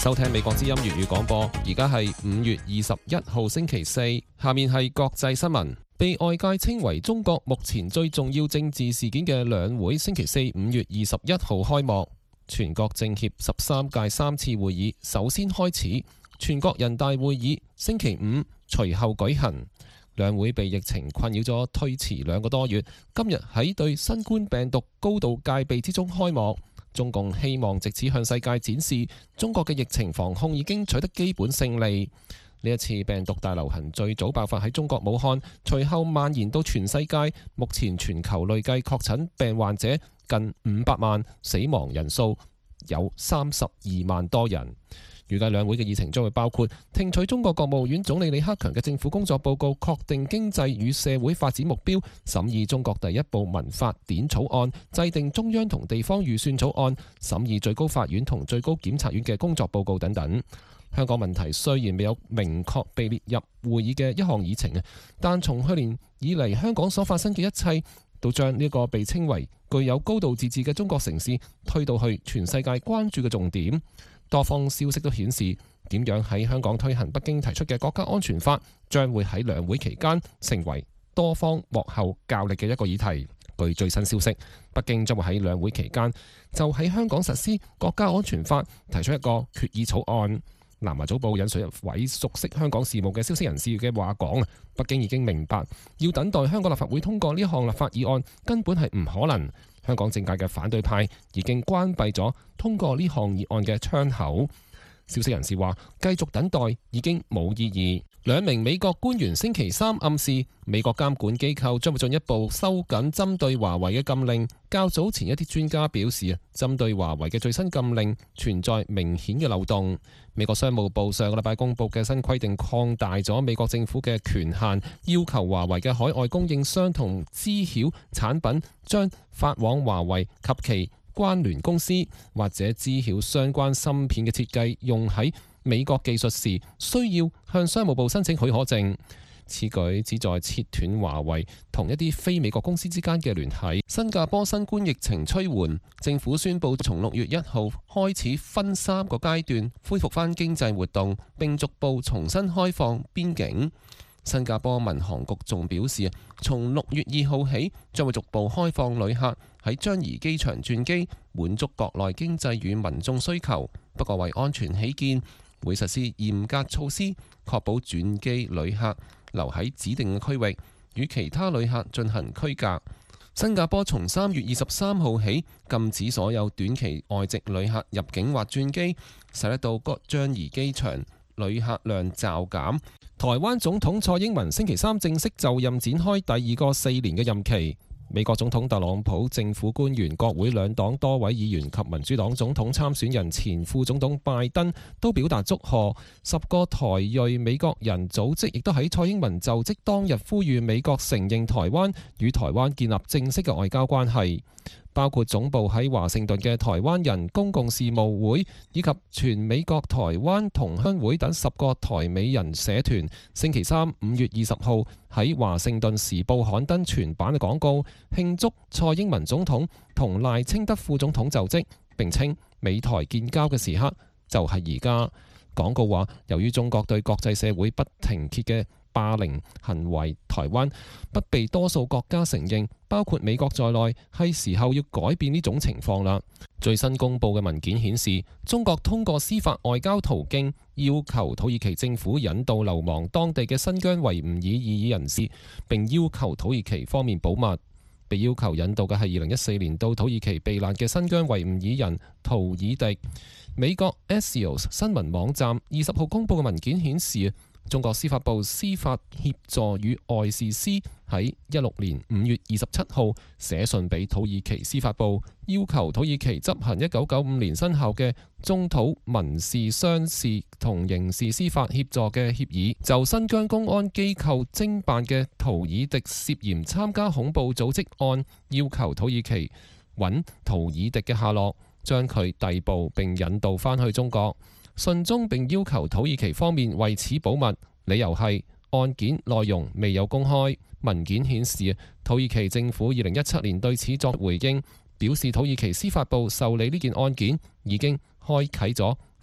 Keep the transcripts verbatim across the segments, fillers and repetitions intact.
收聽美國之音粵語廣播，而家係五月二十一號星期四。下面係國際新聞。被外界稱為中國目前最重要政治事件嘅兩會，星期四五月二十一號開幕。全國政協十三屆三次會議首先開始，全國人大會議星期五隨後舉行。兩會被疫情困擾咗，推遲兩個多月，今日喺對新冠病毒高度戒備之中開幕。中共希望藉此向世界展示中國嘅疫情防控已經取得基本勝利。呢一次病毒大流行最早爆發喺中國武漢，隨後蔓延到全世界。目前全球累計確診病患者近五百萬，死亡人數有三十二萬多人。預計兩會嘅議程將會包括聽取中國國務院總理李克強嘅政府工作報告，確定經濟與社會發展目標，審議中國第一部民法典草案，制定中央同地方預算草案，審議最高法院同最高檢察院嘅工作報告等等。香港問題雖然未有明確被列入會議嘅一項議程，但從去年以嚟香港所發生嘅一切，都將呢個被稱為具有高度自治嘅中國城市推到去全世界關注嘅重點。多方消息都顯示，點樣喺香港推行北京提出嘅國家安全法，將會喺兩會期間成為多方幕後較力嘅一個議題。據最新消息，北京將會喺兩會期間就喺香港實施國家安全法提出一個決議草案。南華早報引述一位熟悉香港事務嘅消息人士嘅話講，北京已經明白要等待香港立法會通過呢項立法議案根本係唔可能。香港政界嘅反對派已經關閉咗通過呢項議案嘅窗口。消息人士話，繼續等待已經冇意義。兩名美國官員星期三暗示，美國監管機構將會進一步收緊針對華為嘅禁令。較早前一啲專家表示，針對華為嘅最新禁令存在明顯嘅漏洞。美國商務部上個禮拜公佈嘅新規定擴大咗美國政府嘅權限，要求華為嘅海外供應商同知曉產品將發往華為及其關聯公司或者知曉相關芯片嘅設計用喺美國技術時，需要向商務部申請許可證。此舉旨在切斷華為同一啲非美國公司之間嘅聯繫。新加坡新冠疫情趨緩，政府宣布從六月一號開始分三個階段恢復返經濟活動，並逐步重新開放邊境。新加坡民航局仲表示，從六月二號起將會逐步開放旅客喺樟宜機場轉機，滿足國內經濟與民眾需求。不過為安全起見，會實施嚴格措施，確保轉機旅客留喺指定嘅區域，與其他旅客進行區隔。新加坡從三月二十三號起禁止所有短期外籍旅客入境或轉機，使得到樟宜機場旅客量驟減。台灣總統蔡英文星期三正式就任，展開第二個四年嘅任期。美國總統特朗普、政府官員、國會兩黨多位議員及民主黨總統參選人前副總統拜登都表達祝賀。十個台裔美國人組織亦都喺蔡英文就職當日呼籲美國承認台灣，與台灣建立正式嘅外交關係。包括總部喺華盛頓嘅台灣人公共事務會以及全美國台灣同鄉會等十個台美人社團，星期三五月二十號喺華盛頓時報刊登全版嘅廣告，慶祝蔡英文總統同賴清德副總統就職，並稱美台建交嘅時刻就係而家。廣告話，由於中國對國際社會不停歇嘅霸凌行為，台灣不被多數國家承認，包括美國在內，係時候要改變呢種情況啦。最新公布嘅文件顯示，中國通過司法外交途徑要求土耳其政府引渡流亡當地嘅新疆維吾爾異議人士，並要求土耳其方面保密。被要求引渡嘅係二零一四年到土耳其避難嘅新疆維吾爾人圖爾迪。美國 Axios 新聞網站二十號公布嘅文件顯示，中國司法部司法協助與外事司喺一六年五月二十七號寫信俾土耳其司法部，要求土耳其執行一九九五年生效嘅中土民事商事同刑事司法協助嘅協議，就新疆公安機構偵辦嘅圖爾迪涉嫌參加恐怖組織案，要求土耳其揾圖爾迪嘅下落，將佢逮捕並引渡返去中國。信中並要求土耳其方面為此保密，理由係案件內容未有公開。文件顯示，土耳其政府二零一七年對此作回應，表示土耳其司法部受理呢件案件已經開啟咗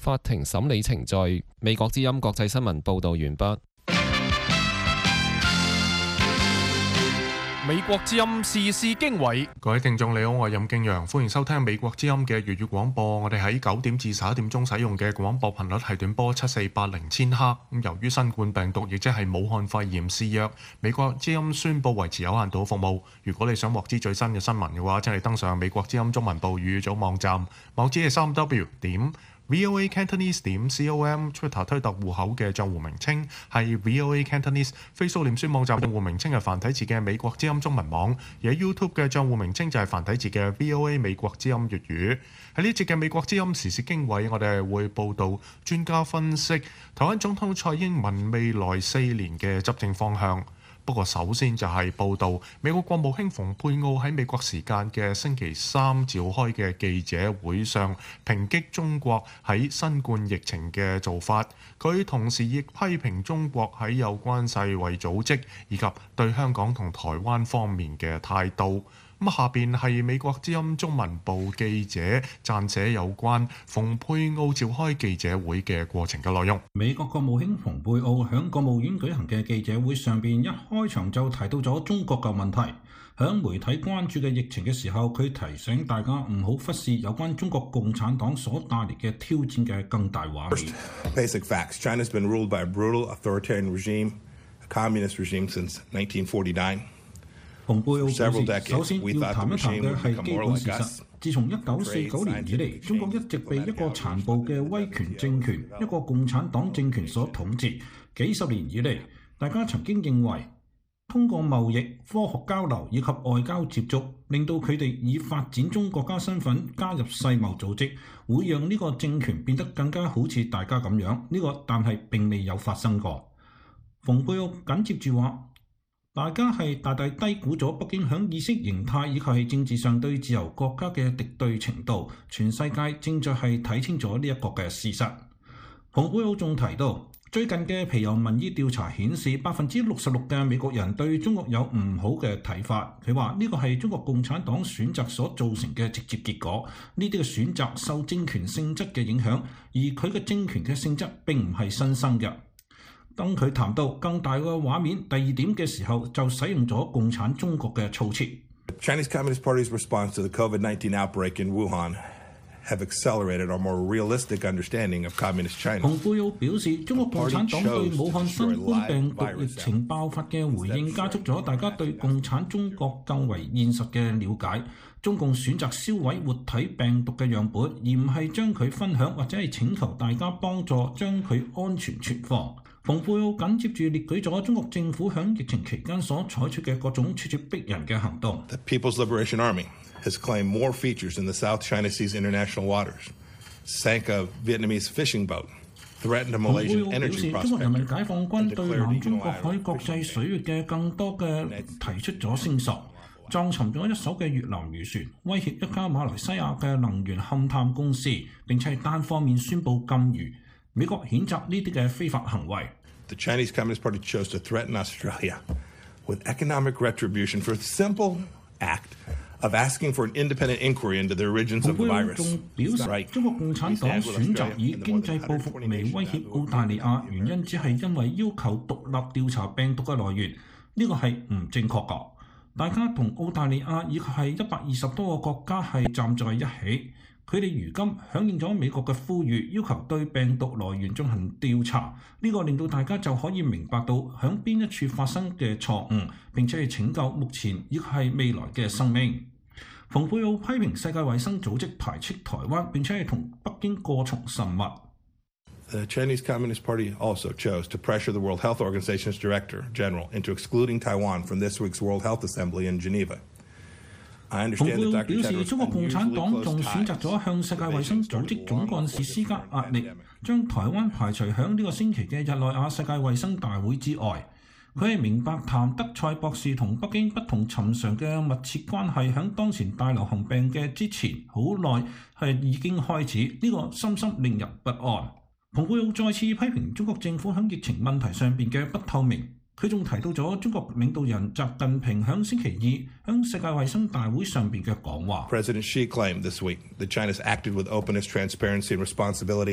法庭審理程序。美國之音國際新聞報導完畢。 美國之音時事經緯， 各位聽眾你好，我係任敬陽，歡迎收聽美國之音嘅粵語廣播。我哋喺九點至十一點鐘使用嘅廣播頻率係短波七四八零千赫。咁由於新冠病毒亦即係武漢肺炎肆虐，美國之音宣布維持有限度服務。如果你想獲知最新嘅新聞嘅話，請你登上美國之音中文部語組網站，網址係三 w 點 voa cantonese 點 com。Twitter 推特戶口嘅賬戶名稱係 voa cantonese。Facebook 臉書網站賬戶名稱係繁體字嘅美國之音中文網，而喺 YouTube 嘅賬戶名稱就係繁體字嘅 voa 美國之音粵語。喺呢節嘅美國之音時事經緯，我哋係會報導專家分析台灣總統蔡英文未來四年嘅執政方向。不過首先就係報導美國國務卿蓬佩奧喺美國時間嘅星期三召開嘅記者會上，抨擊中國喺新冠疫情嘅做法。佢同時亦批評中國喺有關世衛組織以及對香港同台灣方面嘅態度。咁下邊係美國之音中文部記者撰寫有關蓬佩奧召開記者會嘅過程嘅內容。 美國國務卿蓬佩奧喺國務院舉行嘅記者會上邊，一開場就提到咗中國嘅問題。喺媒體關注嘅疫情嘅時候，佢提醒大家唔好忽視有關中國共產黨所帶嚟嘅挑戰嘅更大畫面。 Basic facts: China's been ruled by a brutal authoritarian regime, a communist regime since nineteen forty-nine。 蓬佩奧表示，首先要談一談嘅係基本事實。自從一九四九年以嚟，中國一直被一個殘暴嘅威權政權、一個共產黨政權所統治。幾十年以嚟，大家曾經認為通過貿易、科學交流以及外交接觸，令到佢哋以發展中國家身份加入世貿組織，會讓呢個政權變得更加好似大家咁樣。呢、這個但係並未有發生過。蓬佩奧緊接住話，大家係大大低估咗北京響意識形態以及係政治上對自由國家嘅敵對程度，全世界正在係睇清楚呢一個嘅事實。蓬佩奧仲提到，最近嘅皮尤民意調查顯示，百分之六十六嘅美國人對中國有唔好嘅睇法。佢話呢個係中國共產黨選擇所造成嘅直接結果。呢啲嘅選擇受政權性質嘅影響，而佢嘅政權嘅性質並唔係新生嘅。當佢談到更大嘅畫面第二點嘅時候，就使用咗共產中國嘅措辭。 Chinese Communist Party's response to the COVID nineteen outbreak in Wuhan have accelerated our more realistic understanding of communist China。 蓬佩奧表示，中國共產黨對武漢新冠病毒疫情爆發嘅回應，加速咗大家對共產中國更為現實嘅了解。中共選擇銷毀活體病毒嘅樣本，而唔係將佢分享或者係請求大家幫助將佢安全存放。蓬佩奧緊接住列舉咗中國政府響疫情期間所採取嘅各種咄咄逼人嘅行動。 The People's Liberation Army has claimed more features in the South China Sea's international waters, sank a Vietnamese fishing boat, threatened a Malaysian energy prospector。中國人民解放軍對南中國海國際水域嘅更多嘅提出咗聲索，撞沉咗一艘嘅越南漁船，威脅一家馬來西亞嘅能源勘探公司，並且係單方面宣布禁漁。美國譴責呢啲嘅非法行為。 The Chinese Communist Party chose to threaten Australia with economic retribution for the simple act of asking for an independent inquiry into the origins of the virus。仲表示，中國共產黨選擇以經濟報復嚟威脅澳大利亞，原因只係因為要求獨立調查病毒嘅來源。呢個係唔正確㗎。大家同澳大利亞以及係一百二十多個國家係站在一起。佢哋如今響應咗美國嘅呼籲，要求對病毒來源進行調查。呢個令到大家就可以明白到響邊一處發生嘅錯誤，並且係拯救目前亦係未來嘅生命。蓬佩奧批評世界衛生組織排斥台灣，並且係同北京過從甚密。The Chinese Communist Party also chose to pressure the World Health Organization's Director General into excluding Taiwan from this week's World Health Assembly in Geneva。蓬佩奧表示，中國共產黨仲選擇咗向世界衛生組織總幹事施加壓力，將台灣排除響呢個星期嘅日內瓦世界衛生大會之外。佢係明白譚德塞博士同北京不同尋常嘅密切關係，響當前大流行病嘅之前好耐係已經開始，呢、這個深深令人不安。蓬佩奧再次批評中國政府響疫情問題上邊嘅不透明。佢仲提到咗中國領導人習近平響星期二響世界衛生大會上邊嘅講話。President Xi claimed this week that China's acted with openness, transparency and responsibility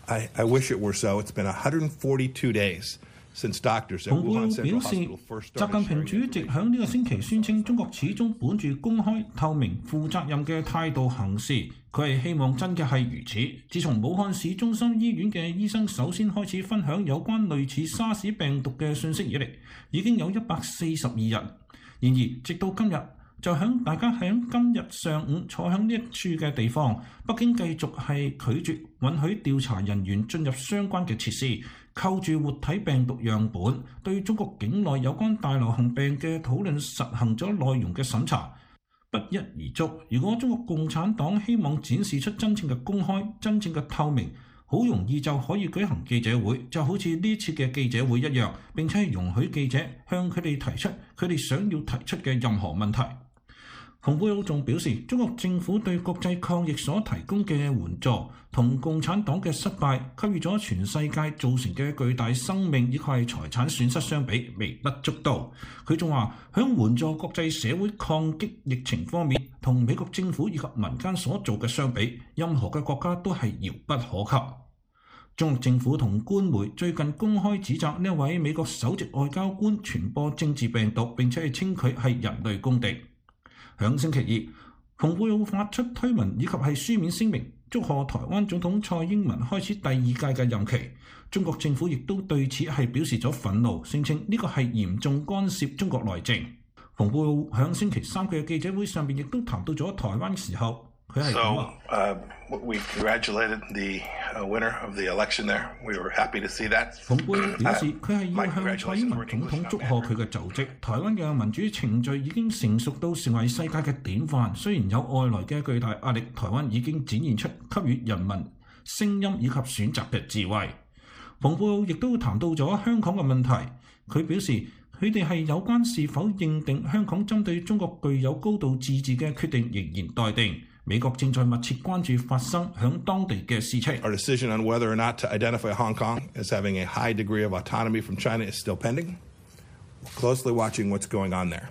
I, I wish it were so. It's been one hundred forty-two days since doctors at 蓬佩 Wuhan 奧 Central 表示， Hospital first 習 started 近平 sharing 主席響呢個星期宣稱，中國始終本住公開、透明、負責任嘅態度行事。佢係希望真嘅係如此。自從武漢市中心醫院嘅醫生首先開始分享有關類似沙士病毒嘅信息以嚟，已經有一百四十二人。然而，直到今日，就響大家響今日上午坐響呢一處嘅地方，北京繼續係拒絕允許調查人員進入相關嘅設施，扣住活體病毒樣本，對中國境內有關大流行病嘅討論實行咗內容嘅審查，不一而足。如果中國共產黨希望展示出真正嘅公開、真正嘅透明，好容易就可以舉行記者會，就好似呢次嘅記者會一樣，並且容許記者向佢哋提出佢哋想要提出嘅任何問題。蓬佩奧仲表示，中國政府對國際抗疫所提供嘅援助同共產黨嘅失敗給予咗全世界造成嘅巨大生命以及財產損失相比，微不足道。佢仲話，響援助國際社會抗擊疫情方面，同美國政府以及民間所做嘅相比，任何嘅國家都係遙不可及。中國政府同官媒最近公開指責呢位美國首席外交官傳播政治病毒，並且係稱佢係人類公敵。響星期二，蓬佩奧發出推文以及係書面聲明，祝賀台灣總統蔡英文開始第二屆嘅任期。中國政府亦都對此係表示咗憤怒，聲稱呢個係嚴重干涉中國內政。蓬佩奧響星期三嘅記者會上邊亦都談到咗台灣嘅時候，佢係咁話。 So, uh, we congratulated the winner of the election there. We were happy to see that. 蓬佩奧表示，佢係要向蔡英文總統祝賀佢嘅就職。台灣嘅民主程序已經成熟到成為世界嘅典範。雖然有外來嘅巨大壓力，台灣已經展現出給予人民聲音以及選擇嘅智慧。蓬佩奧亦都談到咗香港嘅問題，佢表示佢哋係有關是否認定香港針對中國具有高度自治嘅決定仍然待定。美國正在密切關注發生響當地嘅事情。 Our decision on whether or not to identify Hong Kong as having a high degree of autonomy from China is still pending. We're closely watching what's going on there.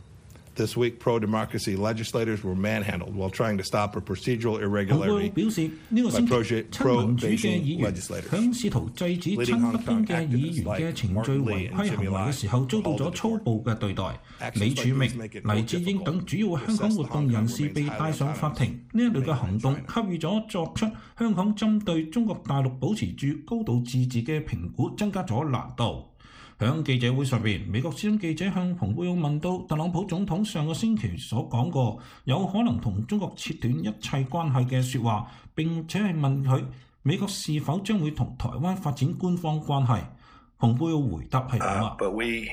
This week, pro-democracy legislators were manhandled while trying to stop a procedural irregularity 表示呢個星期親民主嘅議員響試圖制止親北京嘅議員嘅程序違規行為嘅時候，遭到咗粗暴嘅對待。李柱銘、黎智英等主要香港活動人士被帶上法庭，呢一類嘅行動給予咗作出香港針對中國大陸保持住高度自治嘅評估，增加咗難度。喺記者會上邊，美國之音記者向蓬佩奧問到特朗普總統上個星期所講過有可能同中國切斷一切關係嘅説話，並且係問佢美國是否將會同台灣發展官方關係。蓬佩奧回答係咁話。 But we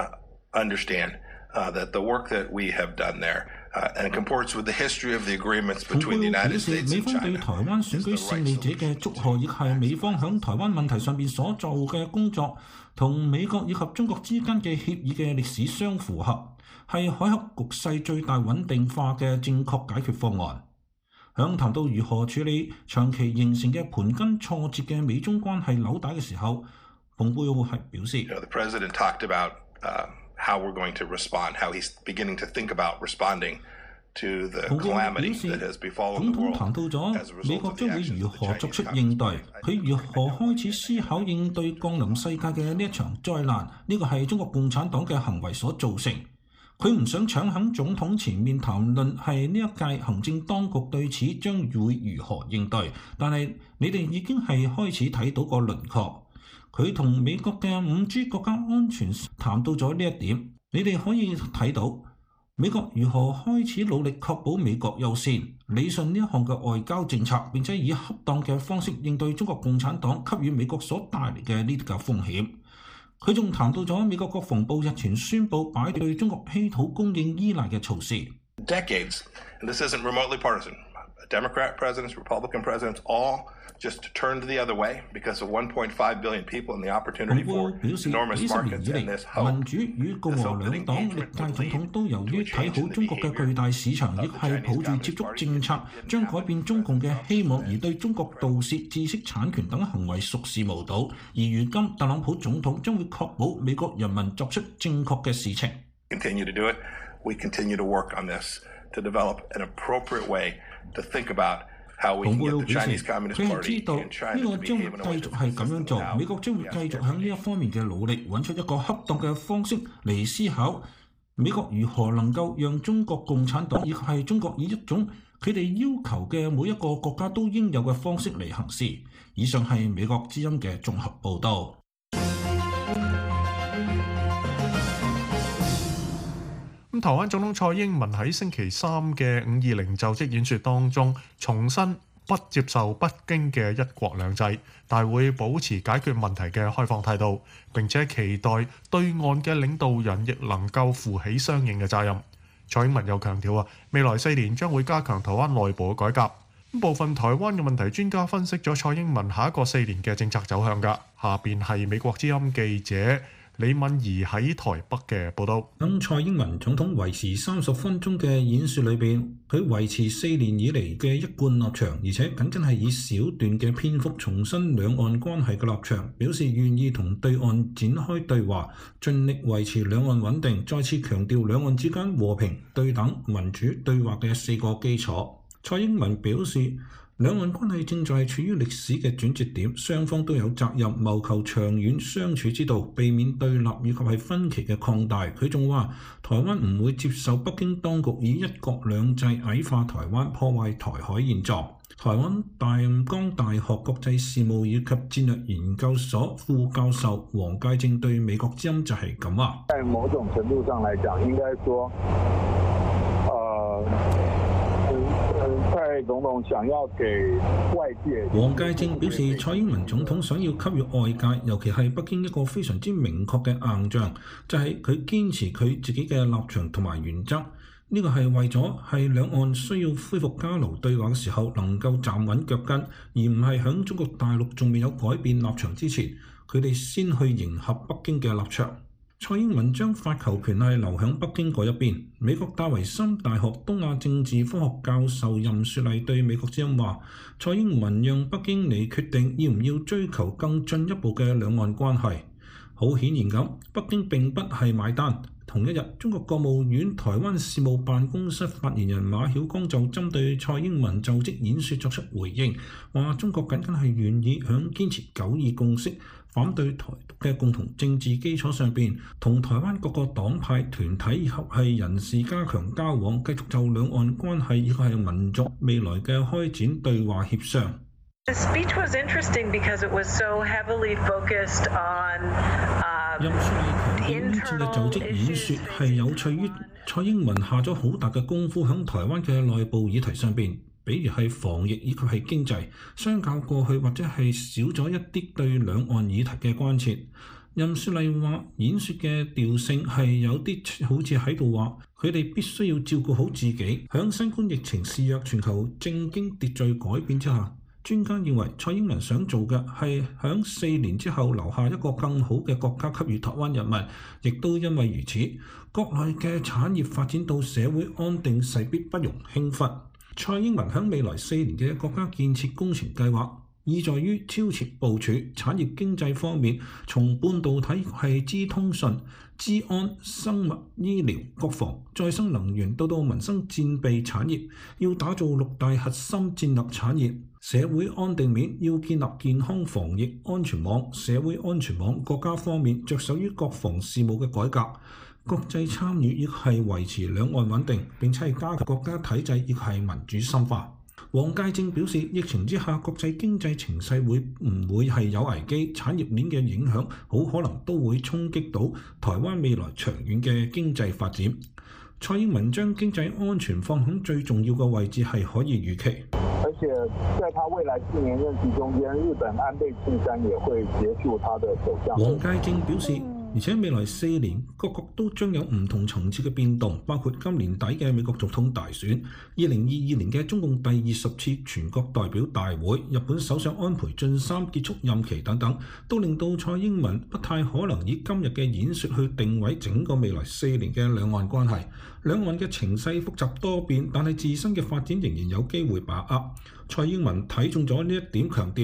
understand that the work that we have done there and comports with the history of the agreements between the United States and China. 美方對台灣選舉勝利者嘅祝賀，亦係美方響台灣問題上邊所做嘅工作，同美國以及中國之間嘅協議嘅歷史相符合，係海峽局勢最大穩定化嘅正確解決方案。響談到如何處理長期形成嘅盤根錯節嘅美中關係紐帶嘅時候，蓬佩奧係表示。 You know, the president talked about, uh, how we're going to respond, how he's beginning to think about responding to the calamity that has befallen the world. 總統談到咗美國將會如何作出應對，佢如何開始思考應對降臨世界嘅呢一場災難，呢個係中國共產黨嘅行為所造成。佢唔想搶喺總統前面談論係呢一屆行政當局對此將會如何應對，但係你哋已經係開始睇到個輪廓。佢同美國嘅五 G 國家安全談到咗呢一點，你哋可以睇到美國如何開始努力確保美國優先，理順呢一項嘅外交政策，並且以恰當嘅方式應對中國共產黨給予美國所帶嚟嘅呢啲嘅風險。佢仲談到咗美國國防部日前宣布擺對中國稀土供應依賴嘅措施。 Decades, and this isn't remotely partisan. Democrat presidents, Republican presidents, all just turned the other way because of one point five billion people and the opportunity for enormous markets and this hope. 民主與共和兩黨歷屆總統都由於睇好中國嘅巨大市場，亦係抱住接觸政策將改變中共嘅希望，而對中國盜竊知識產權等行為熟視無睹。而如今特朗普總統將會確保美國人民作出正確嘅事情。 Continue to do it. We continue to work on this to develop an appropriate way to think about 蓬佩奧表示，佢係知道呢個將會繼續係咁樣做，美國將會繼續喺呢一方面嘅努力，揾出一個恰當嘅方式嚟思考美國如何能夠讓中國共產黨以及係中國以一種佢哋要求嘅每一個國家都應有嘅方式嚟行事。以上係美國之音嘅綜合報導。 咁台灣總統蔡英文喺星期三嘅五二零就職演說當中，重申不接受北京嘅一國兩制，但會保持解決問題嘅開放態度，並且期待對岸嘅領導人亦能夠負起相應嘅責任。蔡英文又強調啊，未來四年將會加強台灣內部嘅改革。部分台灣嘅問題專家分析咗蔡英文下一個四年嘅政策走向㗎。下邊係美國之音記者李敏儀喺台北嘅報道。 喺蔡英文總統維持三十分鐘嘅演說裏邊，佢維持四年以嚟嘅一貫立場，而且僅僅係以小段嘅篇幅重申兩岸關係嘅立場，表示願意同對岸展開對話，盡力維持兩岸穩定，再次強調兩岸之間和平、對等、民主對話嘅四個基礎。蔡英文表示，兩岸關係正在處於歷史嘅轉折點，雙方都有責任謀求長遠相處之道，避免對立以及係分歧嘅擴大。佢仲話，台灣唔會接受北京當局以一國兩制矮化台灣，破壞台海現狀。台灣大江大學國際事務以及戰略研究所副教授黃介正對美國之音就係咁話： 在某種程度上來講，應該說，呃蔡總統想要給外界。 黃介正表示，蔡英文總統想要給予外界，尤其係北京一個非常之明確嘅硬仗，就係佢堅持佢自己嘅立場同埋原則。呢個係為咗係兩岸需要恢復交流對話嘅時候能夠站穩腳跟，而唔係響中國大陸仲未有改變立場之前，佢哋先去迎合北京嘅立場。蔡英文將發球權係留響北京嗰一邊。美國戴維森大學東亞政治科學教授任雪麗對美國之音話：蔡英文讓北京嚟決定要唔要追求更進一步嘅兩岸關係。好顯然咁，北京並不係買單。同一日，中國國務院台灣事務辦公室發言人馬曉光就針對蔡英文就職演說作出回應，話中國僅僅係願意響堅持九二共識、反對台獨嘅共同政治基礎上邊，同台灣各個黨派團體以及係人士加強交往，繼續就兩岸關係以及係民族未來嘅開展對話協商。 The speech was interesting because it was so heavily focused on, uh, 任雪麗強調，呢次嘅就職演說係有趣於蔡英文下咗好大嘅功夫喺台灣嘅內部議題上邊，比如係防疫以及係經濟，相較過去或者係少咗一啲對兩岸議題嘅關切。任雪麗話，演說嘅調性係有啲好似喺度話，佢哋必須要照顧好自己，喺新冠疫情肆虐、全球政經秩序改變之下。專家認為蔡英文想做嘅係響四年之後留下一個更好嘅國家給予台灣人民，亦都因為如此，國內嘅產業發展到社會安定勢必不容輕忽。蔡英文響未來四年嘅國家建設工程計劃，意在於超前部署產業經濟方面，從半導體係資通訊、資安、生物醫療、國防、再生能源到到民生戰備產業，要打造六大核心戰略產業。社會安定面要建立健康防疫安全網、社會安全網。國家方面着手於國防事務嘅改革、國際參與，亦係維持兩岸穩定，並且係加強國家體制，亦係民主深化。黃介正表示，疫情之下國際經濟情勢會唔會係有危機，產業鏈嘅影響好可能都會衝擊到台灣未來長遠嘅經濟發展。蔡英文將經濟安全放喺最重要嘅位置係可以預期。 而且在他未來四年任期中間，日本安倍晉三也會結束他的首相。 黃介正表示，而且未來四年各國都將有唔同層次嘅變動，包括今年底嘅美國總統大選、二零二二年嘅中共第二十次全國代表大會、日本首相安倍晉三結束任期等等，都令到蔡英文不太可能以今日嘅演說去定位整個未來四年嘅兩岸關係。兩岸嘅情勢複雜多變，但係自身嘅發展仍然有機會把握。蔡英文睇中咗呢一點，強調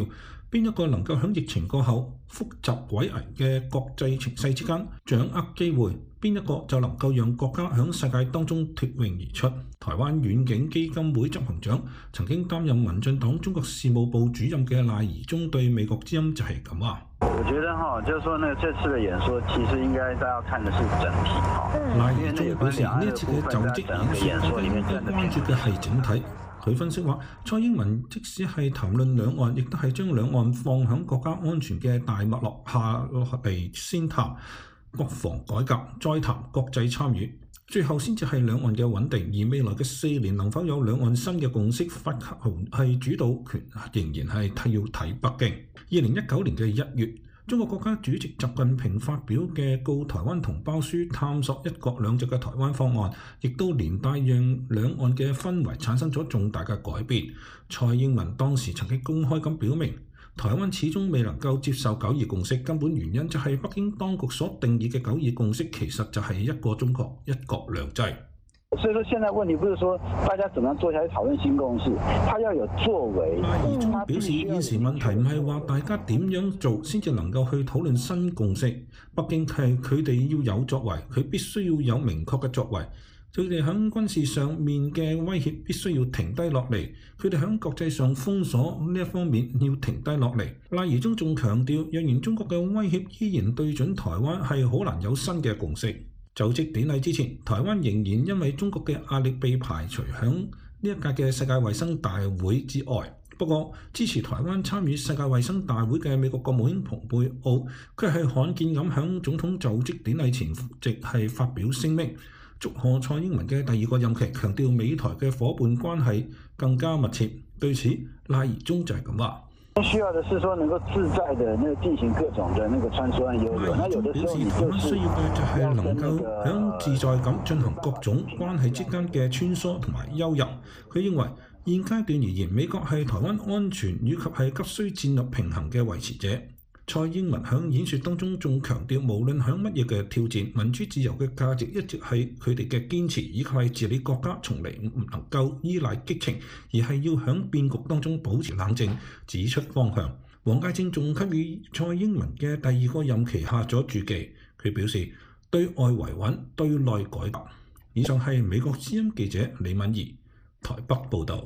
邊一個能夠喺疫情過後複雜詭異嘅國際情勢之間掌握機會，邊一個就能夠讓國家喺世界當中脫穎而出。台灣遠景基金會執行長、曾經擔任民進黨中國事務部主任嘅賴宜中對美國之音就係咁話。 我覺得哈，就是說呢，這次的演說其實應該大家看的是整體哈。 賴宜中表示，呢一次嘅就職演說，大家應該關注嘅係整體。佢分析話，蔡英文即使係談論兩岸，亦都係將兩岸放響國家安全嘅大脈絡下落嚟先談國防改革，再談國際參與，最後先至係兩岸嘅穩定。而未來嘅四年能否有兩岸新嘅共識，發係主導權，仍然係要睇北京。二零一九年嘅一月，中國國家主席習近平發表嘅告台灣同胞書，探索一國兩制嘅台灣方案，亦都連帶讓兩岸嘅氛圍產生咗重大嘅改變。蔡英文當時曾經公開咁表明，台灣始終未能夠接受九二共識，根本原因就係北京當局所定義嘅九二共識其實就係一個中國、一國兩制。 所以說，現在問題不是說大家怎麼樣坐下來討論新共識，他要有作為。 賴宜中表示，現時問題唔係話大家點樣做先至能夠去討論新共識，北京係佢哋要有作為，佢必須要有明確嘅作為。佢哋喺軍事上面嘅威脅必須要停低落嚟，佢哋喺國際上封鎖呢一方面要停低落嚟。賴宜中仲強調，若然中國嘅威脅依然對準台灣，係好難有新嘅共識。就職典禮之前，台灣仍然因為中國嘅壓力被排除響呢一屆嘅世界衛生大會之外。不過，支持台灣參與世界衛生大會嘅美國國務卿蓬佩奧，佢係罕見咁響總統就職典禮前夕係發表聲明，祝賀蔡英文嘅第二個任期，強調美台嘅夥伴關係更加密切。對此，賴宜中就係咁話。 需要的是說能夠自在的那個進行各種的那個穿梭遊泳，那有的時候你就是需要嘅就係能夠響自在咁進行各種關係之間嘅穿梭同埋悠遊。佢認為現階段而言，美國係台灣安全以及係急需戰略平衡嘅維持者。蔡英文喺演說當中仲強調，無論喺乜嘢嘅挑戰，民主自由嘅價值一直係佢哋嘅堅持，以及係治理國家從嚟唔能夠依賴激情，而係要喺變局當中保持冷靜，指出方向。黃介正仲給予蔡英文嘅第二個任期下咗注記，佢表示對外維穩，對內改革。以上係美國之音記者李敏儀台北報導。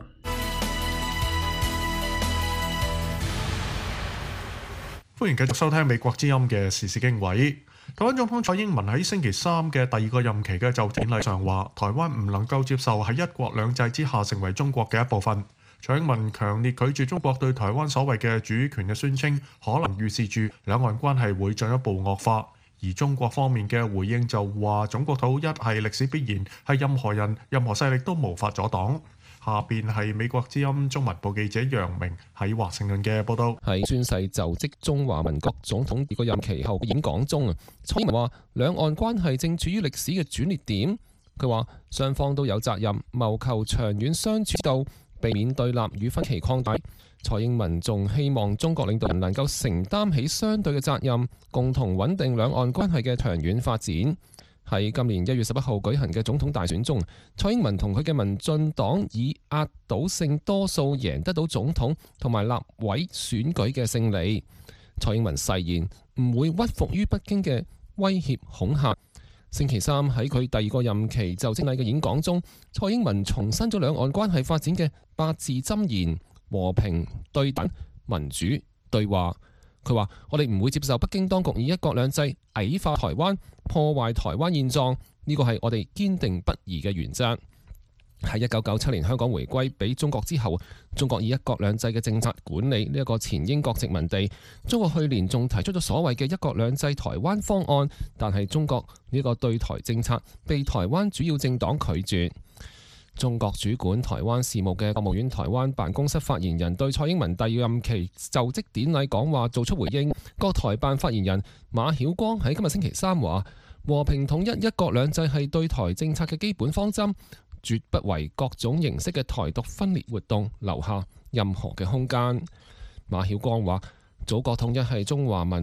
歡迎繼續收聽美國之音嘅時事經緯。台灣總統蔡英文喺星期三嘅第二個任期嘅就職典禮上話，台灣唔能夠接受喺一國兩制之下成為中國嘅一部分。蔡英文強烈拒絕中國對台灣所謂嘅主權嘅宣稱，可能預示住兩岸關係會進一步惡化。而中國方面嘅回應就話，中國統一係歷史必然，係任何人、任何勢力都無法阻擋。下邊係美國之音中文部記者楊明喺華盛頓嘅報道。 喺宣誓就職中華民國總統第二個任期後嘅演講中啊，蔡英文話兩岸關係正處於歷史嘅轉捩點。佢話雙方都有責任謀求長遠相處之道，避免對立與分歧擴大。蔡英文仲希望中國領導人能夠承擔起相對嘅責任，共同穩定兩岸關係嘅長遠發展。喺今年一月十一號舉行嘅總統大選中，蔡英文同佢嘅民進黨以壓倒性多數贏得到總統同埋立委選舉嘅勝利。蔡英文誓言唔會屈服於北京嘅威脅恐嚇。星期三喺佢第二個任期就職禮嘅演講中，蔡英文重申咗兩岸關係發展嘅八字箴言：和平、對等、民主、對話。佢話：我哋唔會接受北京當局以一國兩制矮化台灣、破壞台灣現狀，呢個係我哋堅定不移嘅原則。喺一九九七年香港回歸俾中國之後，中國以一國兩制嘅政策管理呢一個前英國殖民地。中國去年仲提出咗所謂嘅一國兩制台灣方案，但係中國呢個對台政策被台灣主要政黨拒絕。中國主管台灣事務嘅國務院台灣辦公室發言人對蔡英文第二任期就職典禮講話做出回應。國台辦發言人馬曉光喺今日星期三話：和平統一、一國兩制係對台政策嘅基本方針，絕不為各種形式嘅台獨分裂活動留下任何嘅空間。馬曉光話：祖國統一係中華民族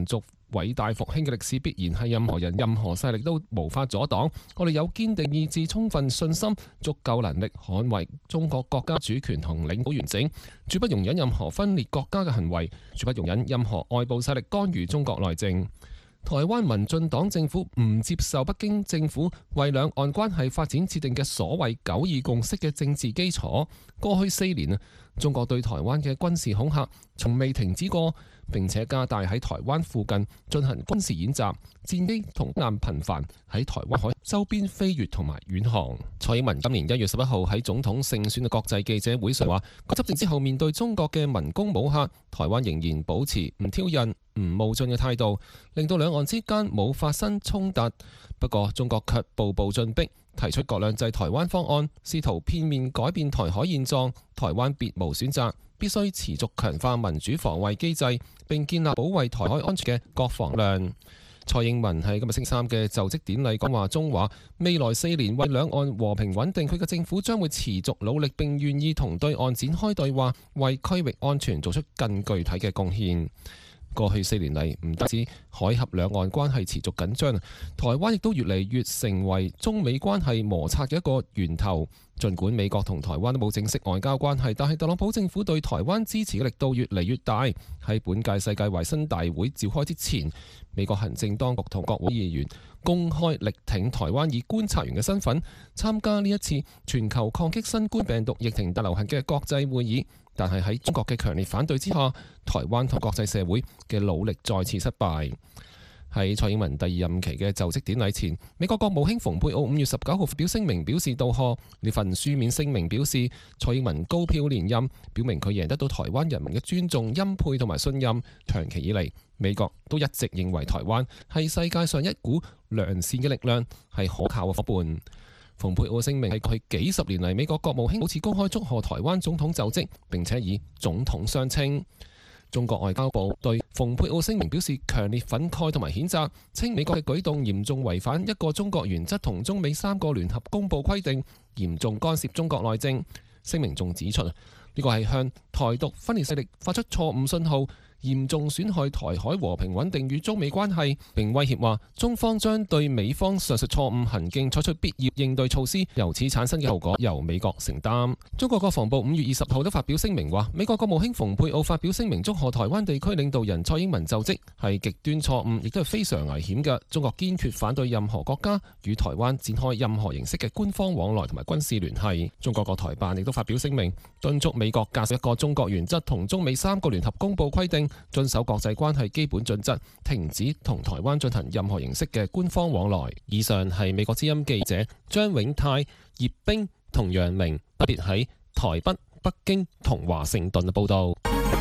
偉大復興嘅歷史必然係任何人、任何勢力都無法阻擋。我哋有堅定意志、充分信心、足夠能力捍衛中國國家主權同領土完整，絕不容忍任何分裂國家嘅行為，絕不容忍任何外部勢力干預中國內政。台灣民進黨政府唔接受北京政府為兩岸關係發展設定嘅所謂九二共識嘅政治基礎。過去四年啊，中國對台灣嘅軍事恐嚇從未停止過，並且加大喺台灣附近進行軍事演習，戰機同艦頻繁喺台灣海周邊飛越同埋遠航。蔡英文今年一月十一號喺總統勝選嘅國際記者會上話，佢執政之後面對中國嘅文攻武嚇，台灣仍然保持唔挑釁、唔冒進嘅態度，令到兩岸之間冇發生衝突。不過中國卻步步進逼，提出割兩制台灣方案，試圖片面改變台海現狀。台灣別無選擇，必須持續強化民主防衛機制，並建立保衛台海安全嘅國防量。蔡英文喺今日星期三嘅就職典禮講話中話，未來四年為兩岸和平穩定，佢嘅政府將會持續努力，並願意同對岸展開對話，為區域安全做出更具體嘅貢獻。過去四年嚟，唔單止海峽兩岸關係持續緊張，台灣亦都越嚟越成為中美關係摩擦嘅一個源頭。儘管美國同台灣都冇正式外交關係，但係特朗普政府對台灣支持嘅力度越嚟越大。喺本屆世界衛生大會召開之前，美國行政當局同國會議員公開力挺台灣以觀察員嘅身份參加呢一次全球抗擊新冠病毒疫情大流行嘅國際會議。但係喺中國嘅強烈反對之下，台灣同國際社會嘅努力再次失敗。喺蔡英文第二任期嘅就職典禮前，美國國務卿蓬佩奧五月十九號發表聲明表示道賀。呢份書面聲明表示，蔡英文高票連任，表明佢贏得到台灣人民嘅尊重、欽佩同埋信任。長期以嚟，美國都一直認為台灣係世界上一股良善嘅力量，係可靠嘅伙伴。蓬佩奧聲明係佢幾十年嚟美國國務卿首次公開祝賀台灣總統就職，並且以總統相稱。中國外交部對蓬佩奧聲明表示強烈憤慨同埋譴責，稱美國嘅舉動嚴重違反一個中國原則同中美三個聯合公報規定，嚴重干涉中國內政。聲明仲指出，呢個係向台獨分裂勢力發出錯誤信號，嚴重損害台海和平穩定與中美關係，並威脅話中方將對美方上述錯誤行徑採取必要應對措施，由此產生嘅後果由美國承擔。中國國防部五月二十號都發表聲明話，美國國務卿蓬佩奧發表聲明祝賀台灣地區領導人蔡英文就職係極端錯誤，亦都係非常危險嘅。中國堅決反對任何國家與台灣展開任何形式嘅官方往來同埋軍事聯繫。中國國台辦亦都發表聲明，敦促美國恪守一個中國原則同中美三個聯合公報規定，遵守國際關係基本準則，停止同台灣進行任何形式嘅官方往來。以上係美國之音記者張永泰、葉冰同楊明分別喺台北、北京同華盛頓嘅報道。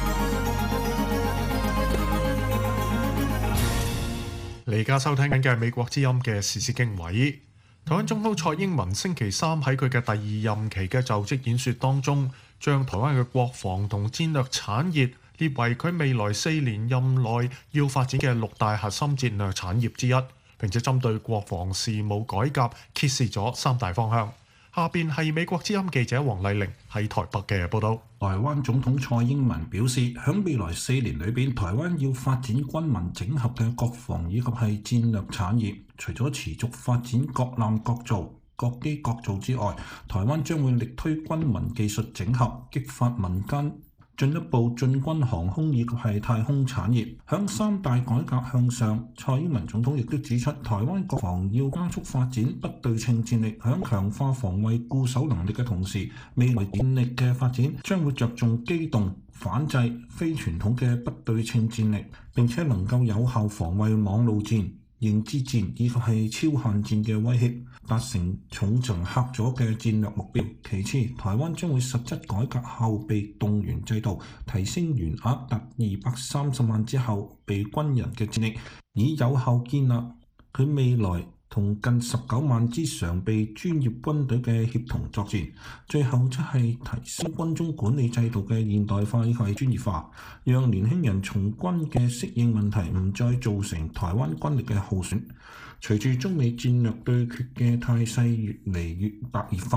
你而家收聽緊嘅係美國之音嘅時事經緯。台灣總統蔡英文星期三喺佢嘅第二任期嘅就職演說當中，將台灣嘅國防同戰略產業列為佢未來四年任內要發展嘅六大核心戰略產業之一，並且針對國防事務改革揭示咗三大方向。下邊係美國之音記者黃麗玲喺台北嘅報導。 台灣總統蔡英文表示，響未來四年裏邊，台灣要發展軍民整合嘅國防以及係戰略產業，除咗持續發展各艦各造、各機各造之外，台灣將會力推軍民技術整合，激發民間進一步進軍航空以及係太空產業。響三大改革向上，蔡英文總統亦都指出，台灣國防要加速發展不對稱戰力，響強化防衛固守能力嘅同時，未來戰力嘅發展將會着重機動、反制、非傳統嘅不對稱戰力，並且能夠有效防衛網路戰、認知戰以及係超限戰嘅威脅，達成重層嚇阻嘅戰略目標。其次，台灣將會實質改革後備動員制度，提升員額達二百三十萬之後備軍人嘅戰力，以有效建立佢未來同近十九萬支常備專業軍隊嘅協同作戰。最後則係提升軍中管理制度嘅現代化以及專業化，讓年輕人從軍嘅適應問題唔再造成台灣軍力嘅耗損。隨住中美戰略對決嘅態勢越嚟越白熱化，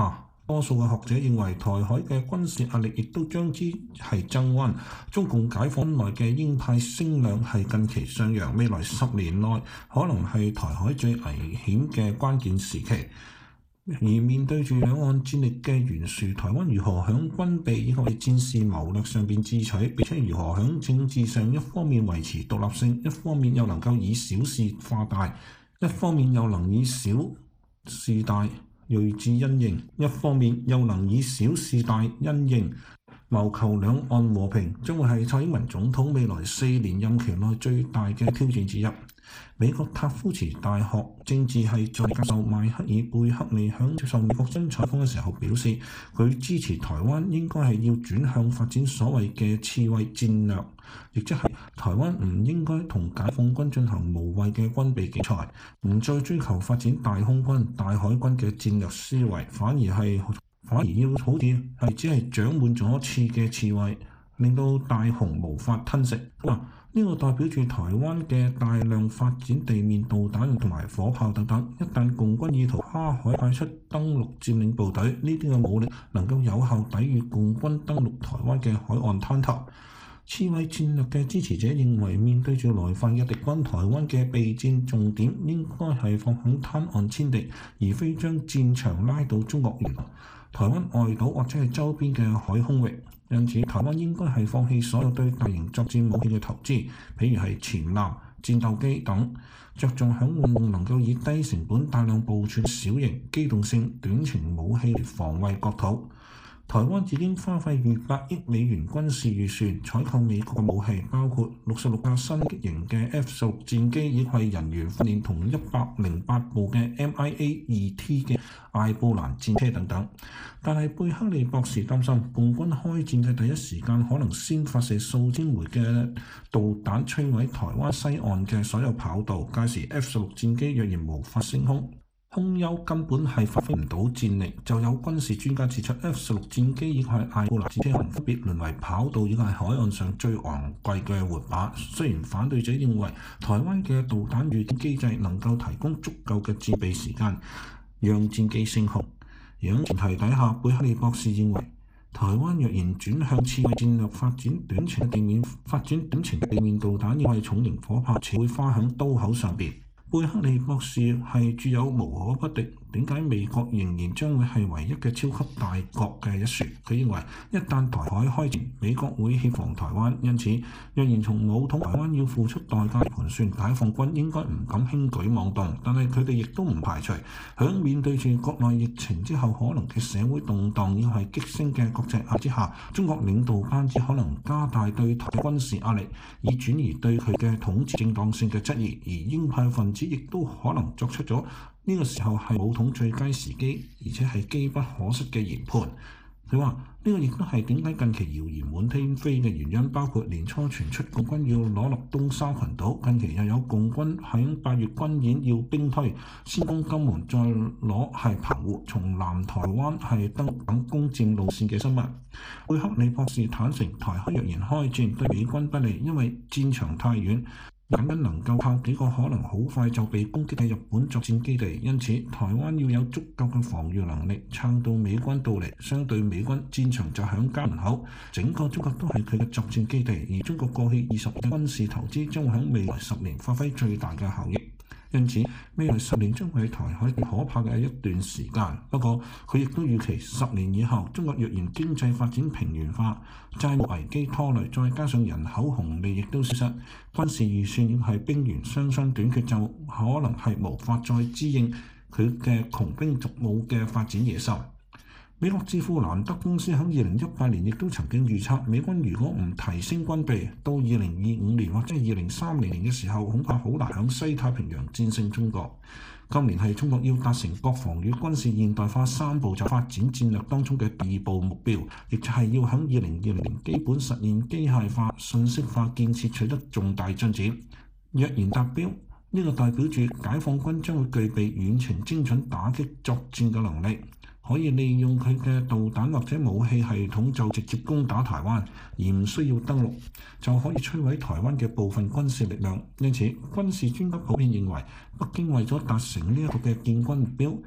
多數嘅學者認為，台海嘅軍事壓力亦都將之係增溫。中共解放軍內嘅鷹派聲量係近期上揚，未來十年內可能係台海最危險嘅關鍵時期。而面對住兩岸戰力嘅懸殊，台灣如何響軍備以及戰事謀略上邊智取，並且如何響政治上一方面維持獨立性，一方面又能夠以小事化大，一方面又能以小事大銳志因應，一方面又能以小事大因應，謀求兩岸和平，將會係蔡英文總統未來四年任期內最大嘅挑戰之一。美國塔夫茨大學政治系助理教授邁克爾貝克利響接受美國新採訪嘅時候表示，佢支持台灣應該係要轉向發展所謂嘅刺蝟戰略，亦即係台灣唔應該同解放軍進行無謂嘅軍備競賽，唔再追求發展大空軍、大海軍嘅戰略思維，反而係反而要好似係只係長滿咗刺嘅刺蝟，令到大雄無法吞食。呢個代表住台灣嘅大量發展地面導彈同埋火炮等等，一旦共軍意圖跨海派出登陸佔領部隊，呢啲嘅武力能夠有效抵禦共軍登陸台灣嘅海岸灘頭。刺蝟戰略嘅支持者認為，面對住來犯嘅敵軍，台灣嘅備戰重點應該係放喺灘岸遷敵，而非將戰場拉到中國沿岸、台灣外島或者係周邊嘅海空域。因此，台灣應該係放棄所有對大型作戰武器嘅投資，譬如係潛艦、戰鬥機等，着重響運用能夠以低成本大量部署小型機動性短程武器嚟防衛國土。台灣已經花費逾百億美元軍事預算採購美國嘅武器，包括六十六架新型嘅 F 十六戰機，以及人員訓練同一百零八部嘅 M I A 二 T 嘅艾布蘭戰車等等。但係貝克利博士擔心，共軍開戰嘅第一時間可能先發射數千枚嘅導彈摧毀台灣西岸嘅所有跑道，屆時 F 十六戰機若然無法升空，空優根本係發揮唔到戰力。就有軍事專家指出 ，F 十六戰機以及艾布蘭戰車可能分別淪為跑道以及海岸上最昂貴嘅活靶。雖然反對者認為台灣嘅導彈預警機制能夠提供足夠嘅戰備時間，讓戰機升空。而喺前提底下，貝克利博士認為，台灣若然轉向刺蝟戰略發展短程地面發展短程地面導彈，因為重型火炮只會花響刀口上邊。貝克利博士係具有無可不敵，點解美國仍然將會係唯一嘅超級大國嘅一説？佢認為一旦台海開戰，美國會協防台灣，因此若然從武統台灣要付出代價盤算，解放軍應該唔敢輕舉妄動。但係佢哋亦都唔排除響面對住國內疫情之後可能嘅社會動盪，要係激升嘅國際壓之下，中國領導班子可能加大對台軍事壓力，以轉移對佢嘅統治正當性嘅質疑。而鷹派分子亦都可能作出咗呢個時候係武統最佳時機，而且係機不可失嘅研判。佢話呢個亦都係點解近期謠言滿天飛嘅原因，包括年初傳出共軍要攞落東沙群島，近期又有共軍喺八月軍演要兵推，先攻金門再攞係澎湖，從南台灣係登陸等攻佔路線嘅新聞。貝克利博士坦承，台海若然開戰對美軍不利，因為戰場太遠，僅僅能夠靠幾個可能好快就被攻擊嘅日本作戰基地，因此台灣要有足夠嘅防禦能力，撐到美軍到嚟。相對美軍戰場就響家門口，整個中國都係佢嘅作戰基地，而中國過去二十年嘅軍事投資將會喺未來十年發揮最大嘅效益。因此，未來十年將會係台海最可怕嘅一段時間。不過，佢亦都預期十年以後，中國若然經濟發展平原化、債務危機拖累，再加上人口紅利亦都消失，軍事預算要係兵源雙雙短缺，就可能係無法再支應佢嘅窮兵黷武嘅發展野獸。美國智庫蘭德公司喺二零一八年亦都曾經預測，美軍如果唔提升軍備，到二零二五年或者係二零三零年嘅時候，恐怕好難喺西太平洋戰勝中國。今年係中國要達成國防與軍事現代化三步驟發展戰略當中嘅第二步目標，亦就係要喺二零二零年基本實現機械化、信息化建設取得重大進展。若然達標，呢個代表住解放軍將會具備遠程精準打擊作戰嘅能力，可以利用佢嘅導彈或者武器系統就直接攻打台灣，而唔需要登陸，就可以摧毀台灣嘅部分軍事力量。因此，軍事專家普遍認為，北京為咗達成呢一個嘅建軍目標，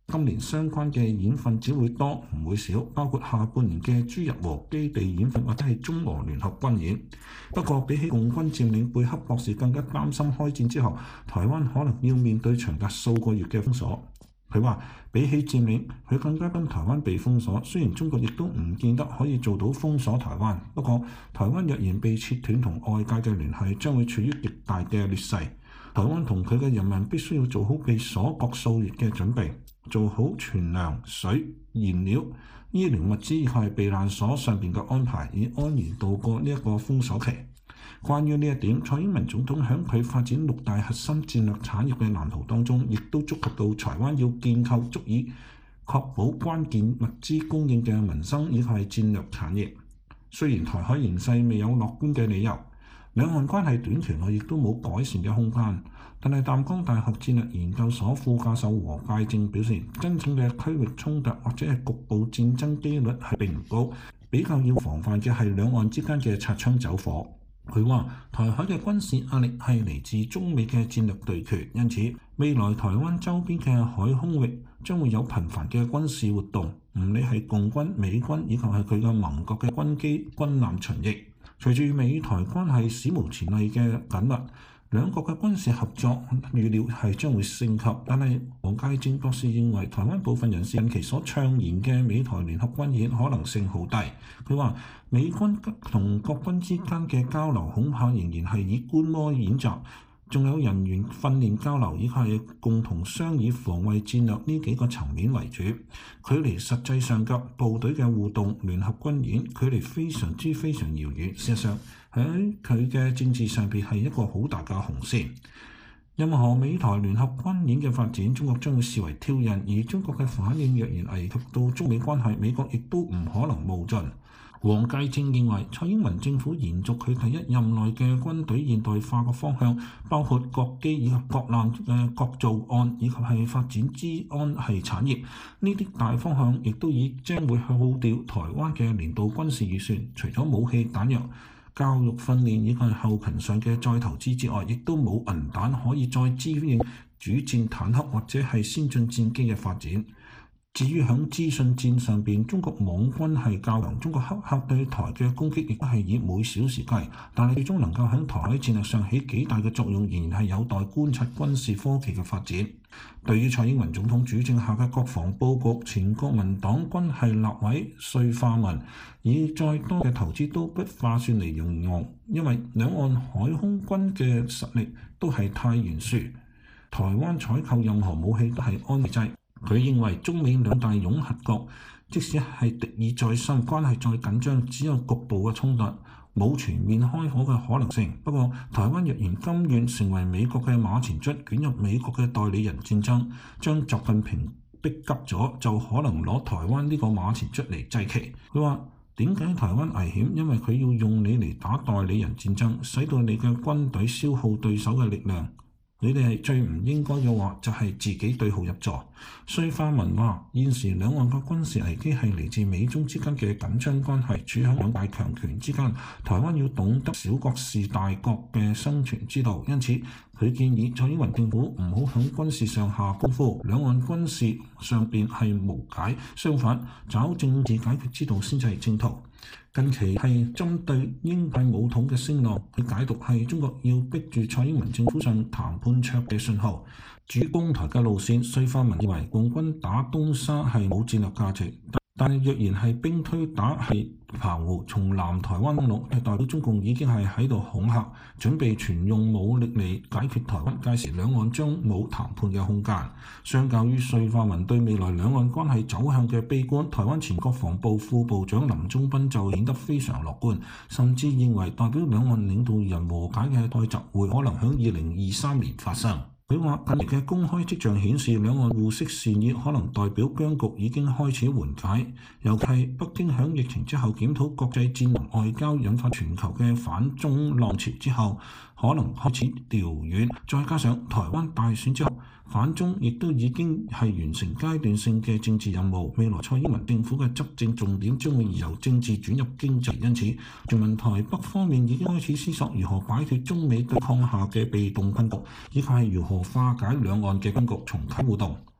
今年相關嘅演訓只會多唔會少，包括下半年嘅朱日和基地演訓或者係中俄聯合軍演。不過比起共軍佔領，貝克博士更加擔心開戰之後，台灣可能要面對長達數個月嘅封鎖。佢話比起佔領，佢更加跟台灣被封鎖。雖然中國亦都唔見得可以做到封鎖台灣，不過台灣若然被切斷同外界嘅聯繫，將會處於極大嘅劣勢。台灣同佢嘅人民必須要做好被鎖國數月嘅準備，做好存糧、水、燃料、醫療物資以及避難所上邊嘅安排，以安然度過呢一個封鎖期。關於呢一點，蔡英文總統喺佢發展六大核心戰略產業嘅藍圖當中，亦都觸及到台灣要建構足以確保關鍵物資供應嘅民生以及係戰略產業。雖然台海形勢未有樂觀嘅理由，兩岸關係短期內亦都冇改善嘅空間，但係淡江大學戰略研究所副教授何介正表示，真正嘅區域衝突或者係局部戰爭機率係並唔高，比較要防範嘅係兩岸之間嘅擦槍走火。佢話台海嘅軍事壓力係嚟自中美嘅戰略對決，因此未來台灣周邊嘅海空域將會有頻繁嘅軍事活動，唔理係共軍、美軍以及係佢嘅盟國嘅軍機、軍艦巡弋。隨住美台關係史無前例嘅緊密，兩國嘅軍事合作預料係將會升級。但係何介正博士認為，台灣部分人士近期所倡言嘅美台聯合軍演可能性好低。佢話美軍同國軍之間嘅交流恐怕仍然係以觀摩演習，仲有人員訓練交流以及係共同商議防衛戰略呢幾個層面為主。距離實際上嘅部隊嘅互動聯合軍演距離非常之非常遙遠。事實上喺佢嘅政治上邊係一個好大嘅紅線。任何美台聯合軍演嘅發展，中國將會視為挑釁，而中國嘅反應若然危及到中美關係，美國亦都唔可能冒進。黃介正認為，蔡英文政府延續佢第一任內嘅軍隊現代化嘅方向，包括國機以及國艦嘅國造案，以及係發展資安係產業，呢啲大方向亦都已將會耗掉台灣嘅年度軍事預算。除咗武器彈藥、教育訓練以及後勤上嘅再投資之外，亦都冇銀彈可以再支援主戰坦克或者係先進戰機嘅發展。至於喺資訊戰上邊，中國網軍係較強，中國黑客對台嘅攻擊亦都係以每小時計，但係最終能夠喺台海戰略上起幾大嘅作用，仍然係有待觀察軍事科技嘅發展。對於蔡英文總統主政下嘅國防佈局，前國民黨軍係立委燧化文以再多嘅投資都不划算嚟形容，因為兩岸海空軍嘅實力都係太懸殊，台灣採購任何武器都係安慰劑。佢認為中美兩大擁核國，即使係敵意再深、關係再緊張，只有局部嘅衝突，冇全面開火嘅可能性。不過，台灣若然甘願成為美國嘅馬前卒，捲入美國嘅代理人戰爭，將習近平逼急咗，就可能攞台灣呢個馬前卒嚟祭旗。佢話點解台灣危險？因為佢要用你嚟打代理人戰爭，使到你嘅軍隊消耗對手嘅力量。你哋係最唔應該嘅話，就係自己對號入座。燧化文話：現時兩岸嘅軍事危機係嚟自美中之間嘅緊張關係，處喺兩大強權之間。台灣要懂得小國是大國嘅生存之道，因此佢建議蔡英文政府唔好喺軍事上下功夫，兩岸軍事上邊係無解，相反找政治解決之道先至係正途。近期係針對英派武統嘅聲浪，佢解讀係中國要逼住蔡英文政府上談判桌嘅信號。主攻台嘅路線，燧化文認為共軍打東沙係冇戰略價值，但係若然係兵推打係澎湖從南台灣登陸，係代表中共已經係喺度恐嚇，準備全用武力嚟解決台灣，屆時兩岸將冇談判嘅空間。相較於燧化文對未來兩岸關係走向嘅悲觀，台灣前國防部副部長林忠斌就顯得非常樂觀，甚至認為代表兩岸領導人和解嘅代習會可能喺二零二三年發生。佢話近期嘅公開跡象顯示，兩岸互釋善意可能代表僵局已經開始緩解，尤其係北京響疫情之後檢討國際戰略外交，引發全球嘅反中浪潮之後，可能開始調遠，再加上台灣大選之後，反中亦都已經係完成階段性嘅政治任務，未來蔡英文政府嘅執政重點將會由政治轉入經濟，因此全民台北方面已經開始思索如何擺脫中美對抗下嘅被動困局，以及係如何化解兩岸嘅僵局，重啟互動。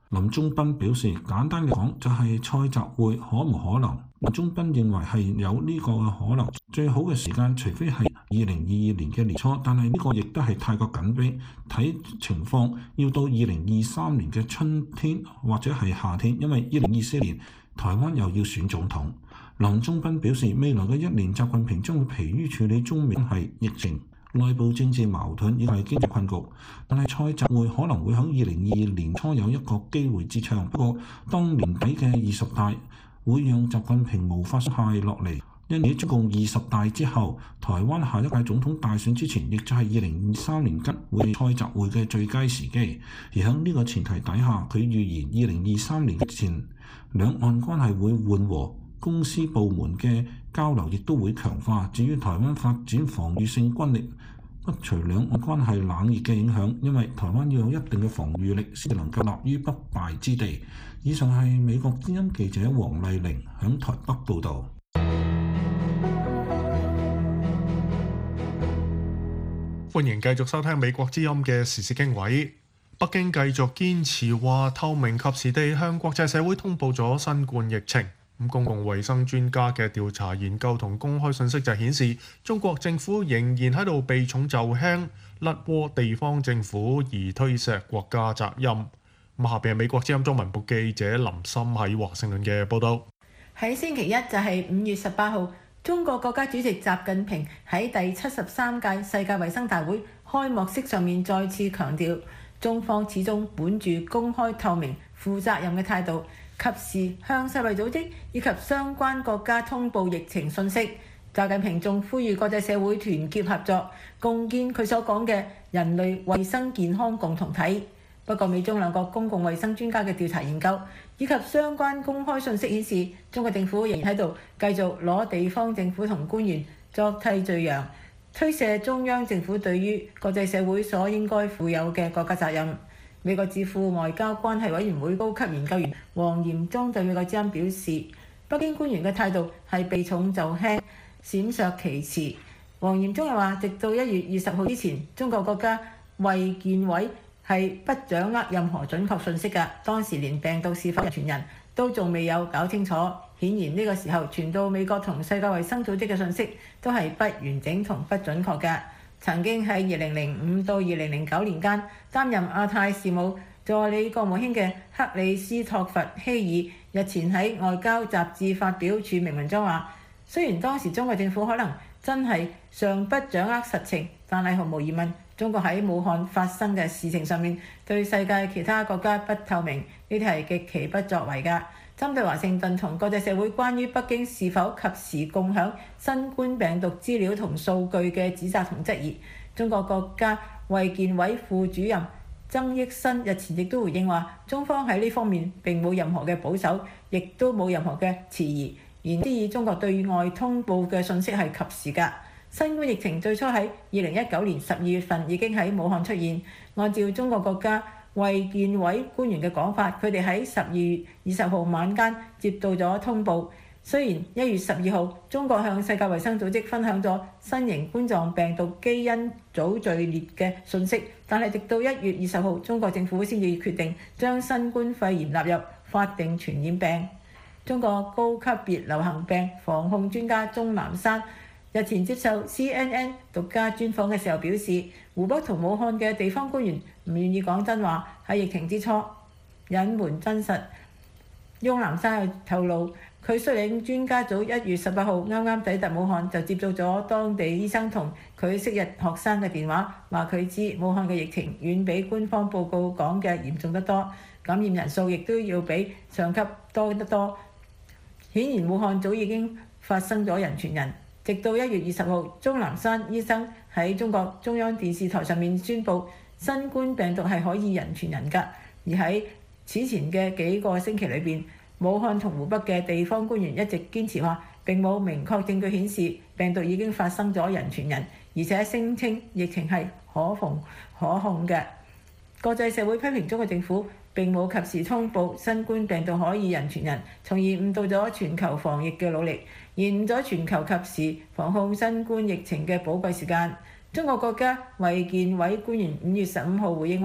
林忠斌表示，簡單嘅講就係賽習會可唔可能？林忠斌認為係有呢個嘅可能，最好嘅時間除非係二零二二年嘅年初，但係呢個亦都係太過緊迫，睇情況要到二零二三年嘅春天或者係夏天，因為二零二四年台灣又要選總統。林忠斌表示，未來嘅一年，習近平將會疲於處理中美關係、疫情、內部政治矛盾以及經濟困局，但係賽習會可能會喺二零二二年初有一個機會之窗。不過，當年底嘅二十大會讓習近平無法懈落嚟，因此中共二十大之後，台灣下一屆總統大選之前，亦就係二零二三年吉會賽習會嘅最佳時機。而喺呢個前提底下，佢預言二零二三年前兩岸關係會緩和，公司部門嘅交流亦都會強化。至於台灣發展防禦性軍力，不除兩岸關係冷熱嘅影響，因為台灣要有一定嘅防禦力，先能夠立於不敗之地。以上係美國之音記者黃麗玲響台北報導。 歡迎繼續收聽美國之音嘅時事經緯。北京繼續堅持話透明及時地向國際社會通報咗新冠疫情。咁公共衛生專家嘅調查研究同公開信息就顯示，中國政府仍然喺度避重就輕，甩鍋地方政府而推卸國家責任。咁下邊係美國之音中文部記者林森喺華盛頓嘅報導。 喺星期一就係五月十八號，中國國家主席習近平喺第七十三屆世界衛生大會開幕式上面再次強調，中方始終本住公開透明、負責任嘅態度，及時向世衛組織以及相關國家通報疫情信息。習近平仲呼籲國際社會團結合作，共建佢所講嘅人類衛生健康共同體。不過，美中兩國公共衛生專家嘅調查研究以及相關公開信息顯示，中國政府仍然喺度繼續攞地方政府同官員作替罪羊，推卸中央政府對於國際社會所應該負有嘅國家責任。美國智庫外交關係委員會高級研究員黃炎忠對美國之音表示，北京官員嘅態度係避重就輕、閃爍其詞。黃炎忠又話，直到一月二十號之前，中國國家衛健委係不掌握任何準確信息㗎。當時連病毒是否人傳人都仲未有搞清楚。顯然呢個時候傳到美國同世界衛生組織嘅信息都係不完整同不準確嘅。曾經喺二零零五到二零零九年間擔任亞太事務助理國務卿嘅克里斯托弗希爾日前喺外交雜誌發表署名文章話，雖然當時中國政府可能真係尚不掌握實情，但係毫無疑問，中國喺武漢發生嘅事情上面對世界其他國家不透明，呢啲係極其不作為㗎。針對華盛頓同國際社會關於北京是否及時共享新冠病毒資料同數據嘅指責同質疑，中國國家衛健委副主任曾益新日前亦都回應話，中方喺呢方面並冇任何嘅保守，亦都冇任何嘅遲疑。言之以中國對外通報嘅信息係及時㗎。新冠疫情最初喺二零一九年十二月份已經喺武漢出現，按照中國國家衛健委官員嘅講法，佢哋喺十二月二十號晚間接到咗通報。雖然一月十二號中國向世界衛生組織分享咗新型冠狀病毒基因組序列嘅信息，但係直到一月二十號，中國政府先至決定將新冠肺炎納入法定傳染病。中國高級別流行病防控專家鍾南山日前接受 C N N 獨家專訪嘅時候表示，湖北同武漢嘅地方官員唔願意講真話，喺疫情之初隱瞞真實。翁南山又透露，佢率領專家組一月十八號啱啱抵達武漢，就接到咗當地醫生同佢昔日學生嘅電話，話佢知武漢嘅疫情遠比官方報告講嘅嚴重得多，感染人數亦都要比上級多得多。顯然武漢早已經發生咗人傳人。直到一月二十號，鍾南山醫生喺中國中央電視台上面宣布，新冠病毒係可以人傳人㗎。而喺此前嘅幾個星期裏邊，武漢同湖北嘅地方官員一直堅持話並冇明確證據顯示病毒已經發生咗人傳人，而且聲稱疫情係可防可控嘅。國際社會批評中國政府並冇及時通報新冠病毒可以人傳人，從而誤導咗全球防疫嘅努力，延誤咗全球及時防控新冠疫情嘅寶貴時間。中國國家衛健委官員五月十五號回應話，